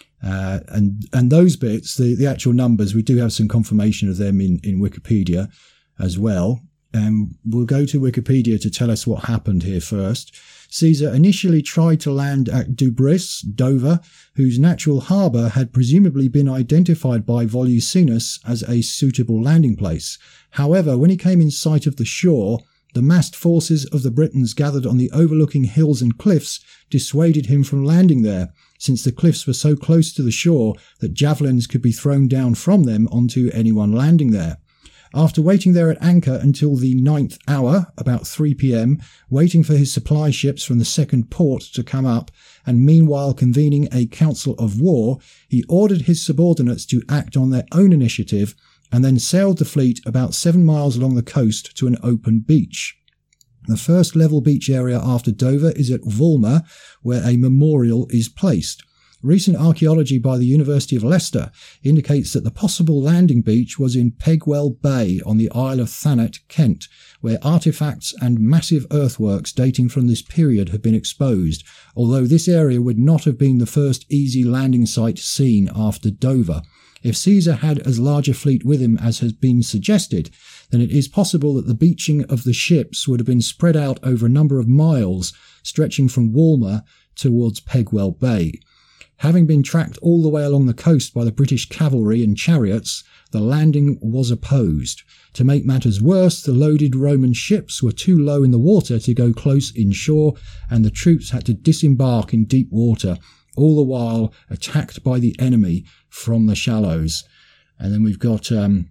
And those bits, the actual numbers, we do have some confirmation of them in Wikipedia as well. We'll go to Wikipedia to tell us what happened here first. Caesar initially tried to land at Dubris, Dover, whose natural harbour had presumably been identified by Volusinus as a suitable landing place. However, when he came in sight of the shore, the massed forces of the Britons gathered on the overlooking hills and cliffs dissuaded him from landing there, since the cliffs were so close to the shore that javelins could be thrown down from them onto anyone landing there. After waiting there at anchor until the 9th hour, about 3 p.m, waiting for his supply ships from the second port to come up, and meanwhile convening a council of war, he ordered his subordinates to act on their own initiative, and then sailed the fleet about 7 miles along the coast to an open beach. The first level beach area after Dover is at Vulmer, where a memorial is placed. Recent archaeology by the University of Leicester indicates that the possible landing beach was in Pegwell Bay on the Isle of Thanet, Kent, where artefacts and massive earthworks dating from this period have been exposed, although this area would not have been the first easy landing site seen after Dover. If Caesar had as large a fleet with him as has been suggested, then it is possible that the beaching of the ships would have been spread out over a number of miles, stretching from Walmer towards Pegwell Bay. Having been tracked all the way along the coast by the British cavalry and chariots, the landing was opposed. To make matters worse, the loaded Roman ships were too low in the water to go close inshore, and the troops had to disembark in deep water, all the while attacked by the enemy from the shallows. And then we've got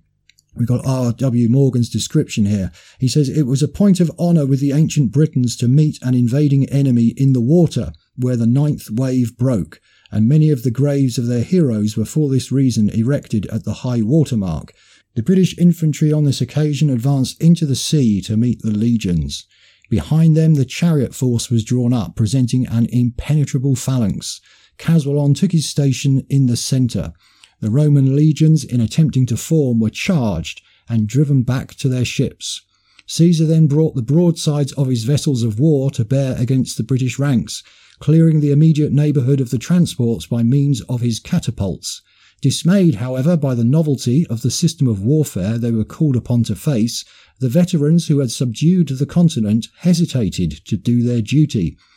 R.W. Morgan's description here. He says, it was a point of honour with the ancient Britons to meet an invading enemy in the water, where the 9th wave broke, and many of the graves of their heroes were for this reason erected at the high water mark. The British infantry on this occasion advanced into the sea to meet the legions. Behind them the chariot force was drawn up, presenting an impenetrable phalanx. Caswallon took his station in the centre. The Roman legions, in attempting to form, were charged and driven back to their ships. Caesar then brought the broadsides of his vessels of war to bear against the British ranks, clearing the immediate neighbourhood of the transports by means of his catapults. Dismayed, however, by the novelty of the system of warfare they were called upon to face, the veterans who had subdued the continent hesitated to do their duty.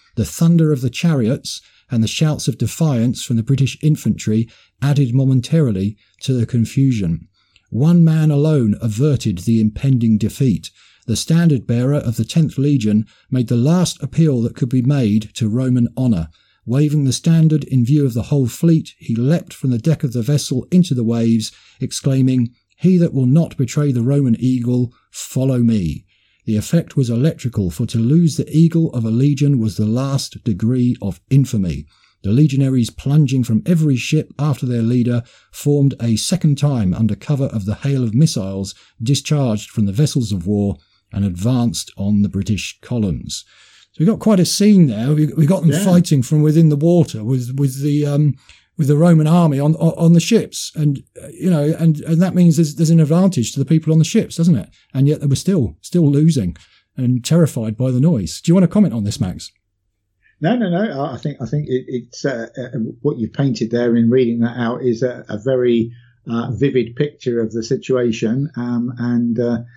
The thunder of the chariots and the shouts of defiance from the British infantry added momentarily to the confusion. One man alone averted the impending defeat. The standard-bearer of the 10th Legion made the last appeal that could be made to Roman honour. Waving the standard in view of the whole fleet, he leapt from the deck of the vessel into the waves, exclaiming, "He that will not betray the Roman eagle, follow me." The effect was electrical, for to lose the eagle of a legion was the last degree of infamy. The legionaries, plunging from every ship after their leader, formed a second time under cover of the hail of missiles discharged from the vessels of war and advanced on the British columns. So we got quite a scene there. We got them fighting from within the water with the Roman army on the ships, and and that means there's an advantage to the people on the ships, doesn't it? And yet they were still losing and terrified by the noise. Do you want to comment on this, Max? No. I think it's what you've painted there in reading that out is a very vivid picture of the situation, and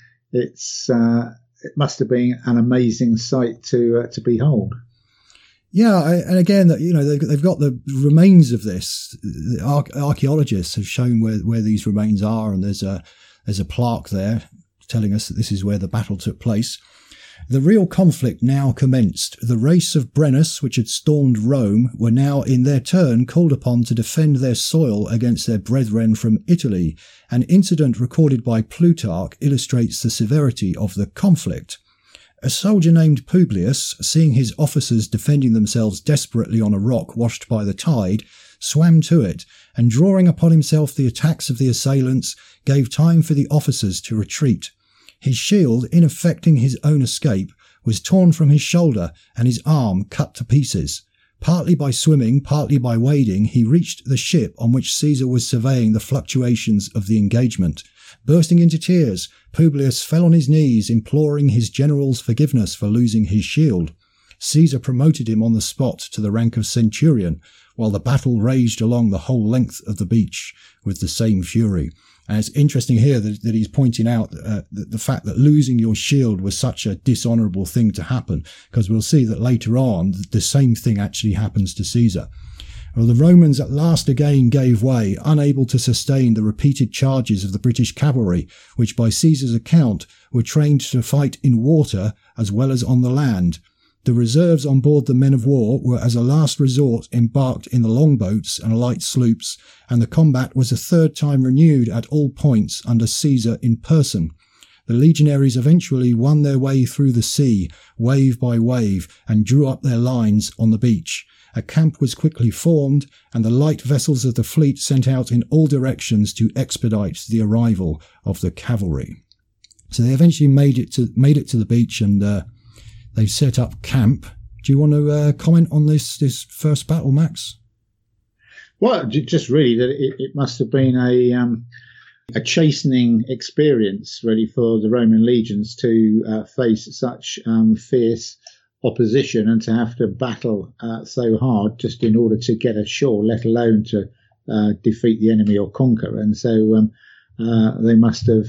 it must have been an amazing sight to behold. Yeah, and again, they've got the remains of this. The archaeologists have shown where these remains are, and there's a plaque there telling us that this is where the battle took place. The real conflict now commenced. The race of Brennus, which had stormed Rome, were now in their turn called upon to defend their soil against their brethren from Italy. An incident recorded by Plutarch illustrates the severity of the conflict. A soldier named Publius, seeing his officers defending themselves desperately on a rock washed by the tide, swam to it, and drawing upon himself the attacks of the assailants, gave time for the officers to retreat. His shield, in effecting his own escape, was torn from his shoulder and his arm cut to pieces. Partly by swimming, partly by wading, he reached the ship on which Caesar was surveying the fluctuations of the engagement. Bursting into tears, Publius fell on his knees, imploring his general's forgiveness for losing his shield. Caesar promoted him on the spot to the rank of centurion, while the battle raged along the whole length of the beach with the same fury. And it's interesting here that he's pointing out the fact that losing your shield was such a dishonourable thing to happen, because we'll see that later on the same thing actually happens to Caesar. Well, the Romans at last again gave way, unable to sustain the repeated charges of the British cavalry, which by Caesar's account were trained to fight in water as well as on the land. The reserves on board the men of war were as a last resort embarked in the longboats and light sloops, and the combat was a third time renewed at all points under Caesar in person. The legionaries eventually won their way through the sea, wave by wave, and drew up their lines on the beach. A camp was quickly formed, and the light vessels of the fleet sent out in all directions to expedite the arrival of the cavalry. So they eventually made it to the beach, and they've set up camp. Do you want to comment on this first battle, Max? Well, just really that it must have been a chastening experience, really, for the Roman legions to face such fierce opposition and to have to battle so hard just in order to get ashore, let alone to defeat the enemy or conquer. And so they must have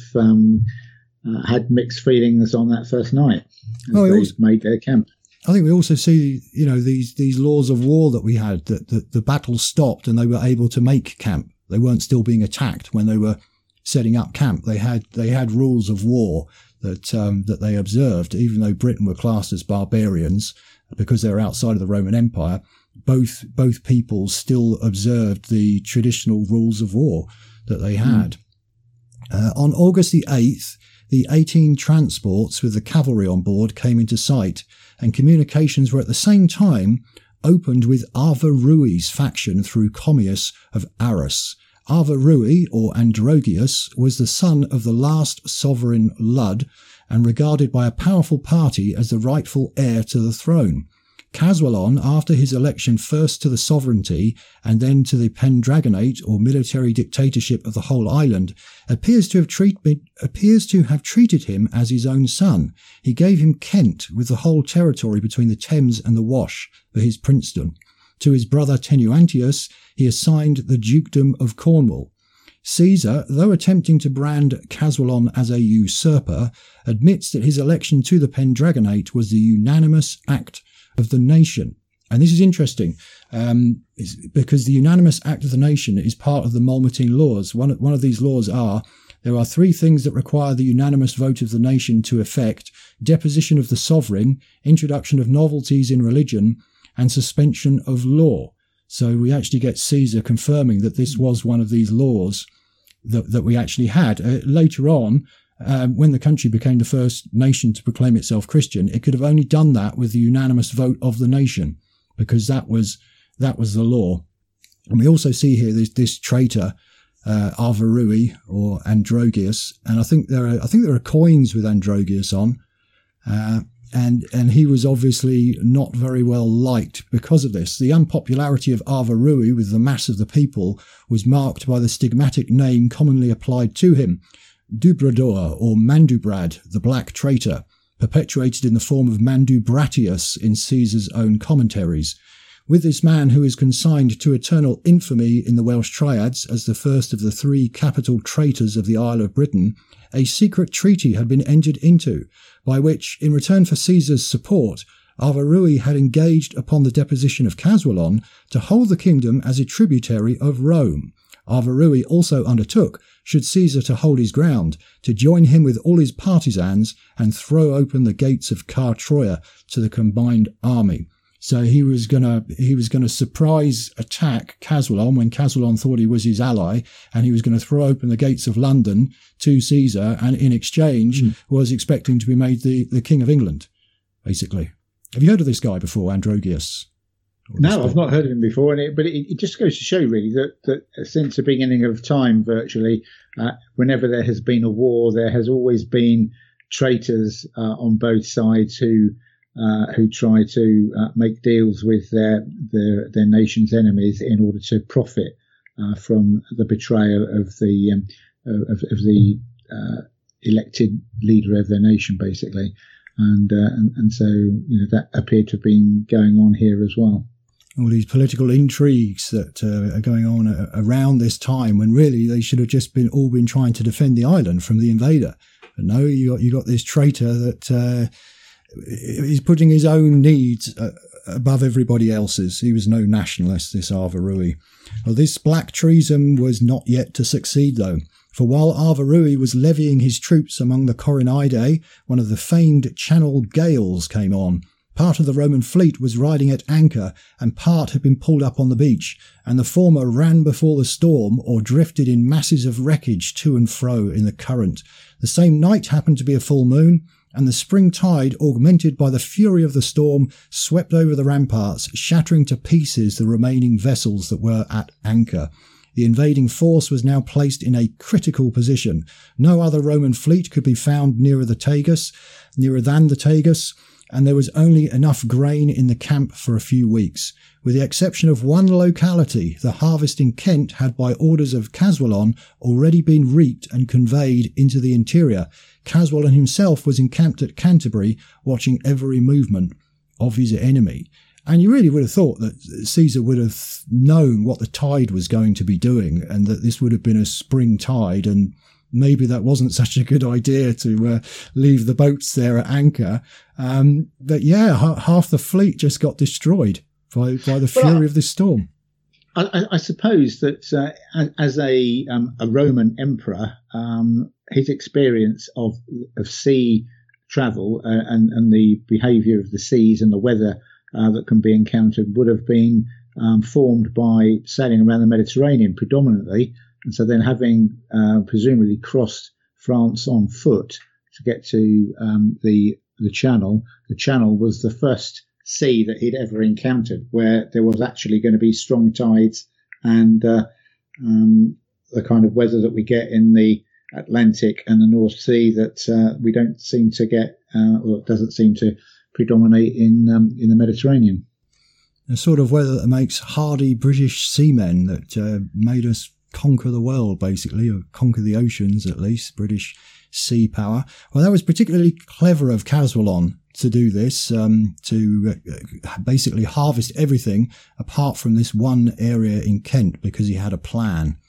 had mixed feelings on that first night as they made their camp. I think we also see, these laws of war that we had, that the battle stopped and they were able to make camp. They weren't still being attacked when they were setting up camp. They had rules of war that they observed, even though Britain were classed as barbarians because they were outside of the Roman Empire. Both peoples still observed the traditional rules of war that they had. On August the 8th, the 18 transports with the cavalry on board came into sight, and communications were at the same time opened with Arva-Rui's faction through Commius of Arras. Arva-Rui, or Androgeus, was the son of the last sovereign Lud, and regarded by a powerful party as the rightful heir to the throne. Caswallon, after his election first to the sovereignty and then to the Pendragonate, or military dictatorship of the whole island, appears to have treated him as his own son. He gave him Kent, with the whole territory between the Thames and the Wash, for his princedom. To his brother Tenuantius he assigned the dukedom of Cornwall. Caesar, though attempting to brand Caswallon as a usurper, admits that his election to the Pendragonate was the unanimous act of the nation. And this is interesting because the unanimous act of the nation is part of the Mahometan laws. One of these laws are, there are 3 things that require the unanimous vote of the nation to effect: deposition of the sovereign, introduction of novelties in religion, and suspension of law. So we actually get Caesar confirming that this was one of these laws that we actually had. Later on, when the country became the first nation to proclaim itself Christian, it could have only done that with the unanimous vote of the nation, because that was the law. And we also see here this traitor, Avarui or Androgeus, and I think there are coins with Androgeus on, and he was obviously not very well liked because of this. The unpopularity of Avarui with the mass of the people was marked by the stigmatic name commonly applied to him, Dubrador or Mandubrad, the Black Traitor, perpetuated in the form of Mandubratius in Caesar's own commentaries. With this man, who is consigned to eternal infamy in the Welsh Triads as the first of the 3 capital traitors of the Isle of Britain, a secret treaty had been entered into, by which, in return for Caesar's support, Avarui had engaged upon the deposition of Caswallon to hold the kingdom as a tributary of Rome. Avarui also undertook, should Caesar to hold his ground, to join him with all his partisans and throw open the gates of Car Troia to the combined army. So he was gonna surprise attack Caswallon when Caswallon thought he was his ally, and he was going to throw open the gates of London to Caesar, and in exchange was expecting to be made the King of England, basically. Have you heard of this guy before, Androgeus? No, I've not heard of him before, but it just goes to show really that since the beginning of time, virtually, whenever there has been a war, there has always been traitors on both sides who try to make deals with their nation's enemies in order to profit from the betrayal of the elected leader of their nation, basically, and so that appeared to have been going on here as well. All these political intrigues that are going on around this time, when really they should have just been trying to defend the island from the invader. But no, you got this traitor that is putting his own needs above everybody else's. He was no nationalist, this Avarui. Well, this black treason was not yet to succeed, though. For while Avarui was levying his troops among the Coronidae, one of the famed Channel gales came on. Part of the Roman fleet was riding at anchor, and part had been pulled up on the beach, and the former ran before the storm or drifted in masses of wreckage to and fro in the current. The same night happened to be a full moon, and the spring tide, augmented by the fury of the storm, swept over the ramparts, shattering to pieces the remaining vessels that were at anchor. The invading force was now placed in a critical position. No other Roman fleet could be found nearer than the Tagus, and there was only enough grain in the camp for a few weeks. With the exception of one locality, the harvest in Kent had, by orders of Caswallon, already been reaped and conveyed into the interior. Caswallon himself was encamped at Canterbury, watching every movement of his enemy. And you really would have thought that Caesar would have known what the tide was going to be doing, and that this would have been a spring tide, and maybe that wasn't such a good idea to leave the boats there at anchor. But yeah, half the fleet just got destroyed by the fury of this storm. I suppose that as a Roman emperor, his experience of sea travel and the behaviour of the seas and the weather that can be encountered would have been formed by sailing around the Mediterranean predominantly, and so then having presumably crossed France on foot to get to the Channel. The Channel was the first sea that he'd ever encountered where there was actually going to be strong tides and the kind of weather that we get in the Atlantic and the North Sea that we don't seem to get, or it doesn't seem to predominate in the Mediterranean. The sort of weather that makes hardy British seamen that made us conquer the world, basically, or conquer the oceans at least, British sea power. Well, that was particularly clever of Caswallon to do this, to basically harvest everything apart from this one area in Kent, because he had a plan.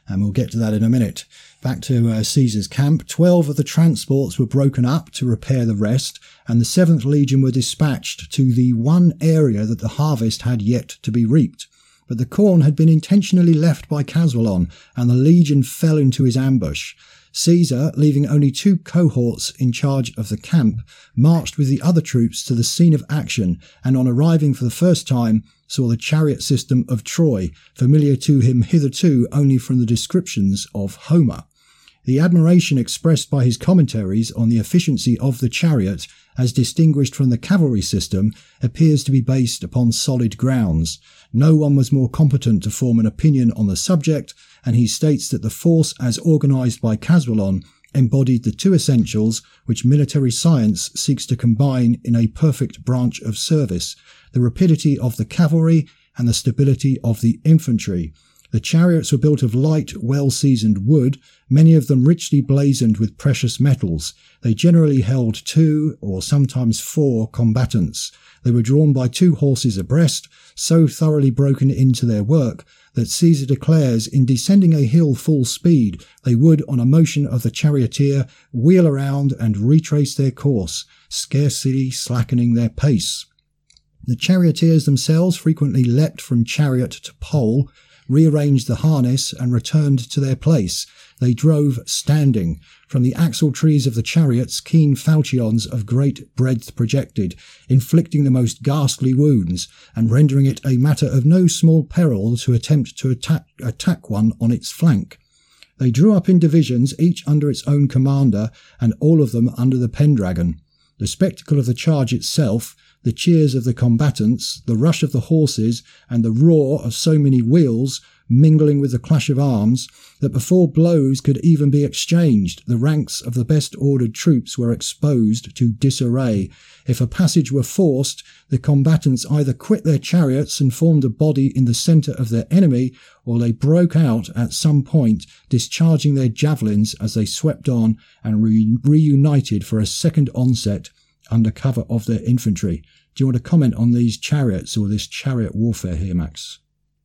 and we'll get to that in a minute. Back to Caesar's camp. 12 of the transports were broken up to repair the rest, and the 7th Legion were dispatched to the one area that the harvest had yet to be reaped. But the corn had been intentionally left by Caswallon, and the legion fell into his ambush. Caesar, leaving only 2 cohorts in charge of the camp, marched with the other troops to the scene of action, and on arriving for the first time, saw the chariot system of Troy, familiar to him hitherto only from the descriptions of Homer. The admiration expressed by his commentaries on the efficiency of the chariot, as distinguished from the cavalry system, appears to be based upon solid grounds. No one was more competent to form an opinion on the subject, and he states that the force as organised by Caswallon embodied the 2 essentials which military science seeks to combine in a perfect branch of service: the rapidity of the cavalry and the stability of the infantry. The chariots were built of light, well-seasoned wood, many of them richly blazoned with precious metals. They generally held 2 or sometimes 4 combatants. They were drawn by 2 horses abreast, so thoroughly broken into their work that Caesar declares in descending a hill full speed, they would, on a motion of the charioteer, wheel around and retrace their course, scarcely slackening their pace. The charioteers themselves frequently leapt from chariot to pole, rearranged the harness and returned to their place. They drove standing. From the axle trees of the chariots keen falchions of great breadth projected, inflicting the most ghastly wounds, and rendering it a matter of no small peril to attempt to attack one on its flank. They drew up in divisions, each under its own commander, and all of them under the Pendragon. The spectacle of the charge itself, the cheers of the combatants, the rush of the horses, and the roar of so many wheels, mingling with the clash of arms, that before blows could even be exchanged, the ranks of the best ordered troops were exposed to disarray. If a passage were forced, the combatants either quit their chariots and formed a body in the centre of their enemy, or they broke out at some point, discharging their javelins as they swept on and reunited for a second onset under cover of their infantry. Do you want to comment on these chariots or this chariot warfare here, Max?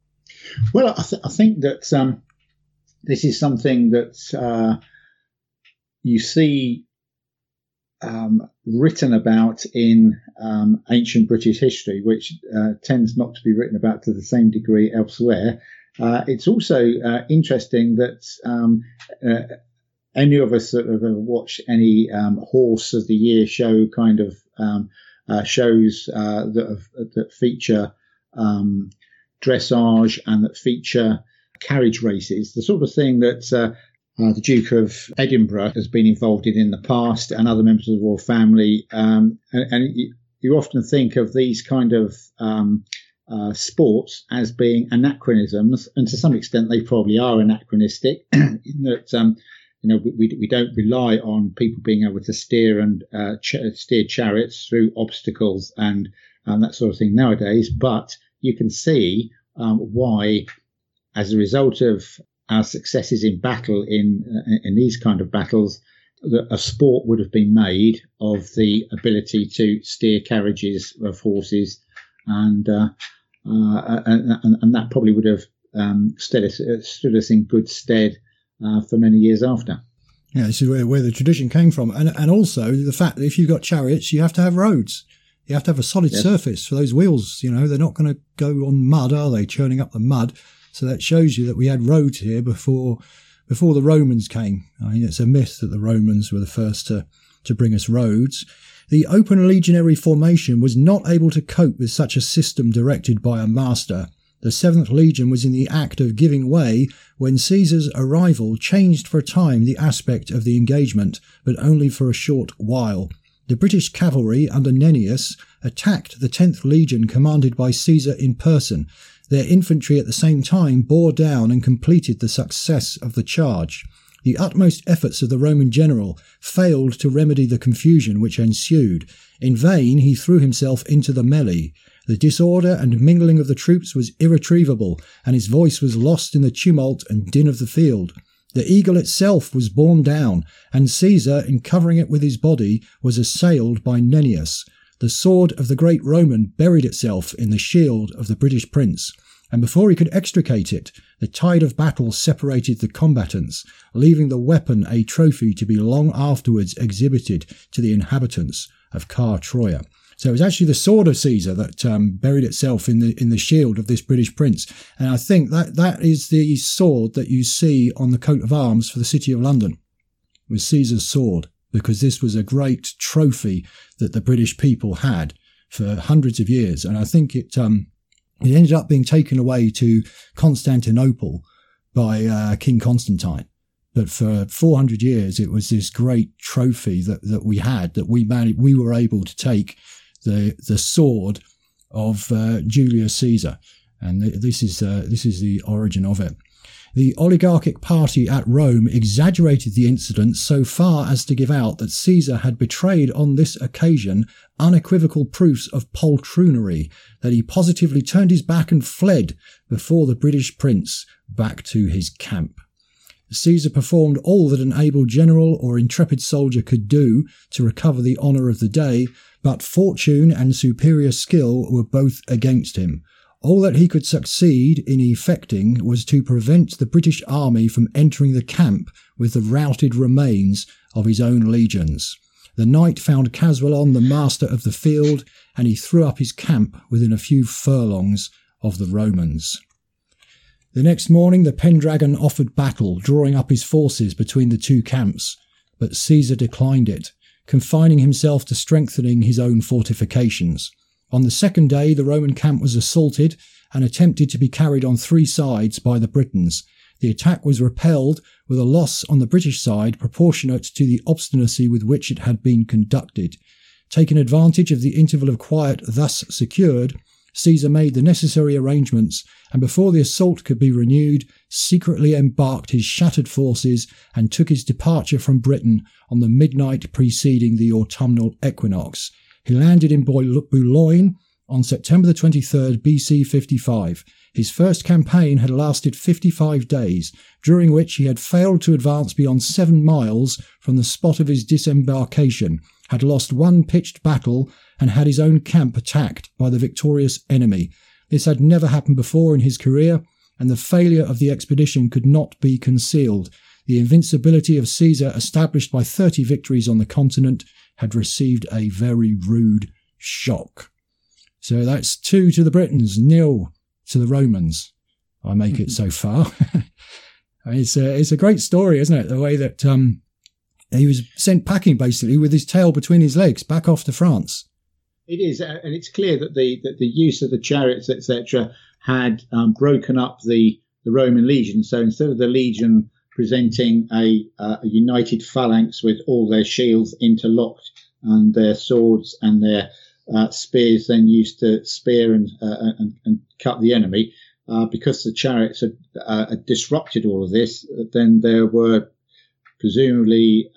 Well, I think that this is something that you see written about in ancient British history, which tends not to be written about to the same degree elsewhere. It's also interesting that any of us that have ever watched any Horse of the Year show kind of shows that feature dressage and that feature carriage races, the sort of thing that the Duke of Edinburgh has been involved in the past, and other members of the royal family. And you often think of these kind of sports as being anachronisms, and to some extent they probably are anachronistic, in that we don't rely on people being able to steer and steer chariots through obstacles and that sort of thing nowadays. But you can see why, as a result of our successes in battle in these kind of battles, that a sport would have been made of the ability to steer carriages of horses, and that probably would have stood us in good stead for many years after. Yeah, this is where the tradition came from, and also the fact that if you've got chariots, you have to have roads. You have to have a solid surface for those wheels. They're not going to go on mud, are they? Churning up the mud. So that shows you that we had roads here before the Romans came. I mean, it's a myth that the Romans were the first to bring us roads. The open legionary formation was not able to cope with such a system directed by a master. The 7th Legion was in the act of giving way when Caesar's arrival changed for a time the aspect of the engagement, but only for a short while. The British cavalry under Nennius attacked the 10th Legion commanded by Caesar in person. Their infantry at the same time bore down and completed the success of the charge. The utmost efforts of the Roman general failed to remedy the confusion which ensued. In vain he threw himself into the melee. The disorder and mingling of the troops was irretrievable, and his voice was lost in the tumult and din of the field. The eagle itself was borne down, and Caesar, in covering it with his body, was assailed by Nennius. The sword of the great Roman buried itself in the shield of the British prince. and before he could extricate it, the tide of battle separated the combatants, leaving the weapon a trophy to be long afterwards exhibited to the inhabitants of Car Troia. So it was actually the sword of Caesar that buried itself in the shield of this British prince. And I think that is the sword that you see on the coat of arms for the city of London, was Caesar's sword, because this was a great trophy that the British people had for hundreds of years. And I think it ended up being taken away to Constantinople by King Constantine. But for 400 years, it was this great trophy that we had, that we were able to take the sword of Julius Caesar. And this is the origin of it. The oligarchic party at Rome exaggerated the incident so far as to give out that Caesar had betrayed on this occasion unequivocal proofs of poltroonery, that he positively turned his back and fled before the British prince back to his camp. Caesar performed all that an able general or intrepid soldier could do to recover the honour of the day, but fortune and superior skill were both against him. All that he could succeed in effecting was to prevent the British army from entering the camp with the routed remains of his own legions. The night found Caswallon the master of the field, and he threw up his camp within a few furlongs of the Romans. The next morning the Pendragon offered battle, drawing up his forces between the two camps, but Caesar declined it, confining himself to strengthening his own fortifications. On the second day the Roman camp was assaulted and attempted to be carried on three sides by the Britons. The attack was repelled, with a loss on the British side proportionate to the obstinacy with which it had been conducted. Taking advantage of the interval of quiet thus secured, Caesar made the necessary arrangements, and before the assault could be renewed, secretly embarked his shattered forces and took his departure from Britain on the midnight preceding the autumnal equinox. He landed in Boulogne on September the 23rd, BC 55. His first campaign had lasted 55 days, during which he had failed to advance beyond 7 miles from the spot of his disembarkation, had lost one pitched battle, and had his own camp attacked by the victorious enemy. This had never happened before in his career, and the failure of the expedition could not be concealed. The invincibility of Caesar, established by 30 victories on the continent, had received a very rude shock. So that's 2 to the Britons, 0 to the Romans. I make it so far. It's a great story, isn't it? The way that he was sent packing basically with his tail between his legs back off to France. It is, and it's clear that the use of the chariots, etc., had broken up the Roman legion. So instead of the legion presenting a united phalanx with all their shields interlocked and their swords and their spears then used to spear and cut the enemy, because the chariots had disrupted all of this, then there were presumably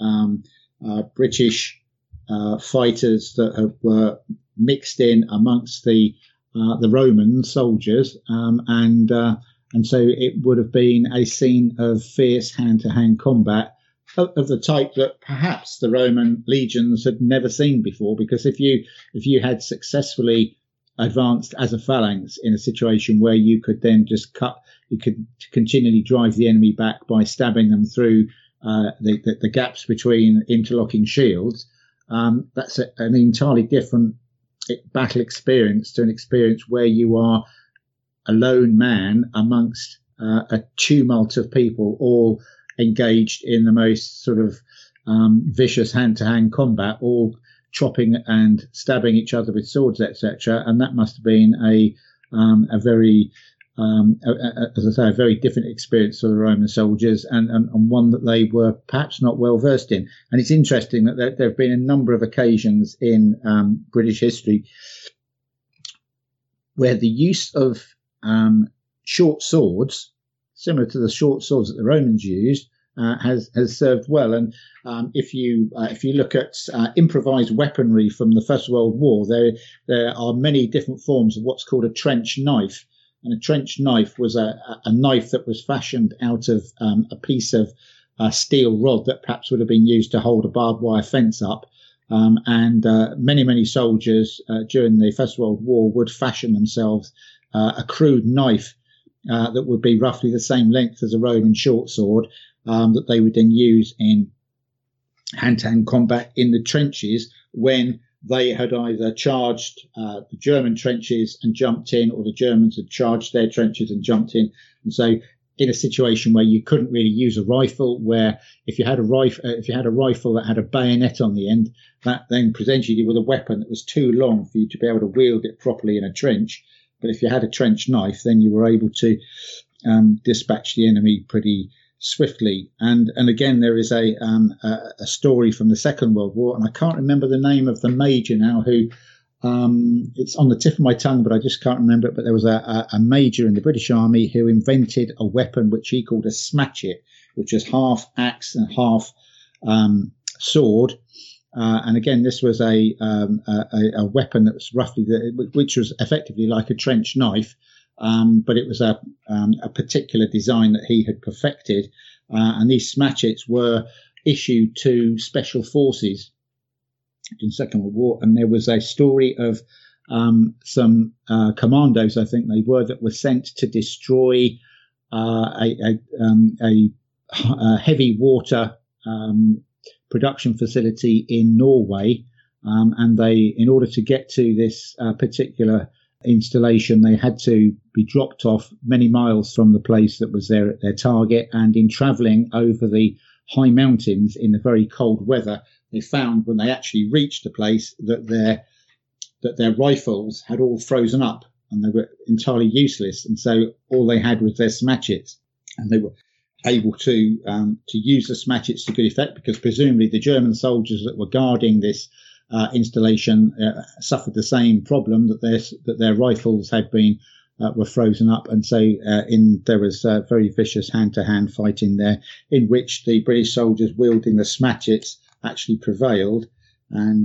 British fighters that were mixed in amongst the Roman soldiers, and so it would have been a scene of fierce hand-to-hand combat of the type that perhaps the Roman legions had never seen before. Because if you had successfully advanced as a phalanx in a situation where you could then just you could continually drive the enemy back by stabbing them through the gaps between interlocking shields, that's an entirely different battle experience to an experience where you are a lone man amongst a tumult of people, all engaged in the most sort of vicious hand-to-hand combat, all chopping and stabbing each other with swords, etc. And that must have been a very, as I say, a very different experience for the Roman soldiers, and one that they were perhaps not well versed in. And it's interesting that there have been a number of occasions in British history where the use of short swords, similar to the short swords that the Romans used, has served well. And if you look at improvised weaponry from the First World War, there are many different forms of what's called a trench knife. And a trench knife was a knife that was fashioned out of a piece of steel rod that perhaps would have been used to hold a barbed wire fence up. And many soldiers during the First World War would fashion themselves a crude knife that would be roughly the same length as a Roman short sword, that they would then use in hand-to-hand combat in the trenches when they had either charged the German trenches and jumped in, or the Germans had charged their trenches and jumped in. And so in a situation where you couldn't really use a rifle, where if you had a rifle that had a bayonet on the end, that then presented you with a weapon that was too long for you to be able to wield it properly in a trench. But if you had a trench knife, then you were able to dispatch the enemy pretty swiftly. And again, there is a story from the Second World War, and I can't remember the name of the major now who, it's on the tip of my tongue, but I just can't remember it. But there was a major in the British Army who invented a weapon which he called a smatchet, which is half axe and half sword. And again, this was a weapon that was which was effectively like a trench knife, but it was a particular design that he had perfected. And these smatchets were issued to special forces in the Second World War. And there was a story of some commandos, I think they were, that were sent to destroy a heavy water production facility in Norway, and they, in order to get to this particular installation, they had to be dropped off many miles from the place that was their target. And in travelling over the high mountains in the very cold weather, they found when they actually reached the place that their rifles had all frozen up and they were entirely useless. And so all they had was their smatchets, and they were able to use the smatchets to good effect, because presumably the German soldiers that were guarding this installation suffered the same problem, that their rifles had been were frozen up, and so there was very vicious hand-to-hand fighting there, in which the British soldiers wielding the smatchets actually prevailed, and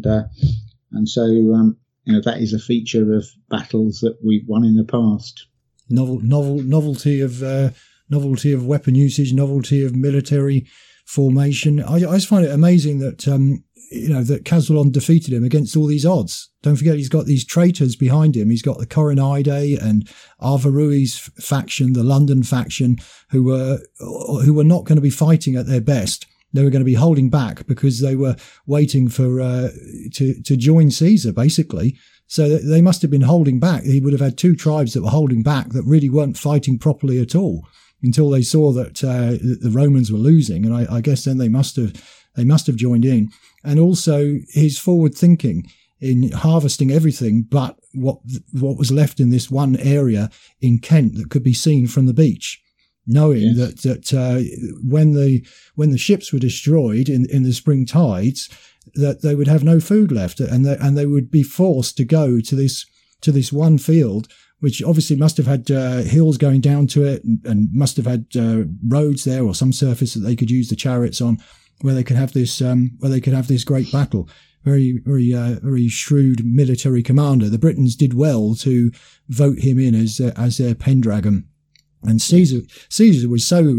so that is a feature of battles that we've won in the past. Novelty of weapon usage, novelty of military formation. I just find it amazing that that Caswallon defeated him against all these odds. Don't forget, he's got these traitors behind him. He's got the Coronide and Arvarui's faction, the London faction, who were not going to be fighting at their best. They were going to be holding back because they were waiting for to join Caesar, basically. So they must have been holding back. He would have had two tribes that were holding back that really weren't fighting properly at all, until they saw that the Romans were losing, and I guess then they must have joined in. And also his forward thinking in harvesting everything but what was left in this one area in Kent that could be seen from the beach, knowing that when the ships were destroyed in the spring tides, that they would have no food left, and they would be forced to go to this one field, which obviously must have had hills going down to it, and must have had roads there or some surface that they could use the chariots on, where they could have this great battle. Very, very, very shrewd military commander. The Britons did well to vote him in as their Pendragon, and Caesar was so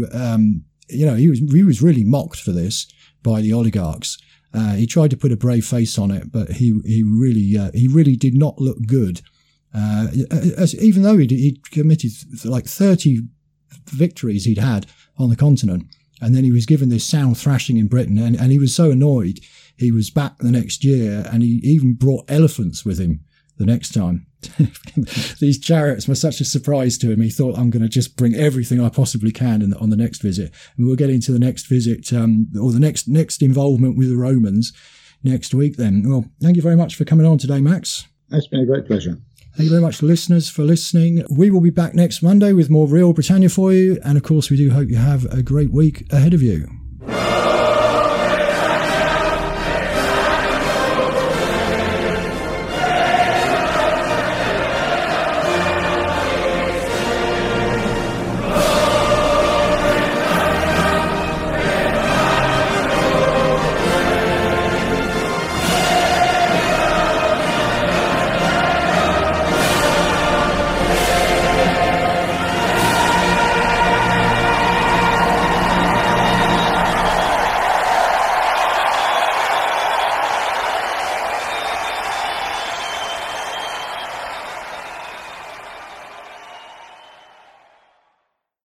he was really mocked for this by the oligarchs. He tried to put a brave face on it, but he really did not look good. Even though he'd committed like 30 victories he'd had on the continent, and then he was given this sound thrashing in Britain, and he was so annoyed, he was back the next year, and he even brought elephants with him the next time. These chariots were such a surprise to him. He thought, I'm going to just bring everything I possibly can on the next visit. And we'll get into the next visit, or the next involvement with the Romans next week then. Well, thank you very much for coming on today, Max. It's been a great pleasure. Thank you very much, listeners, for listening. We will be back next Monday with more Real Britannia for you. And of course, we do hope you have a great week ahead of you.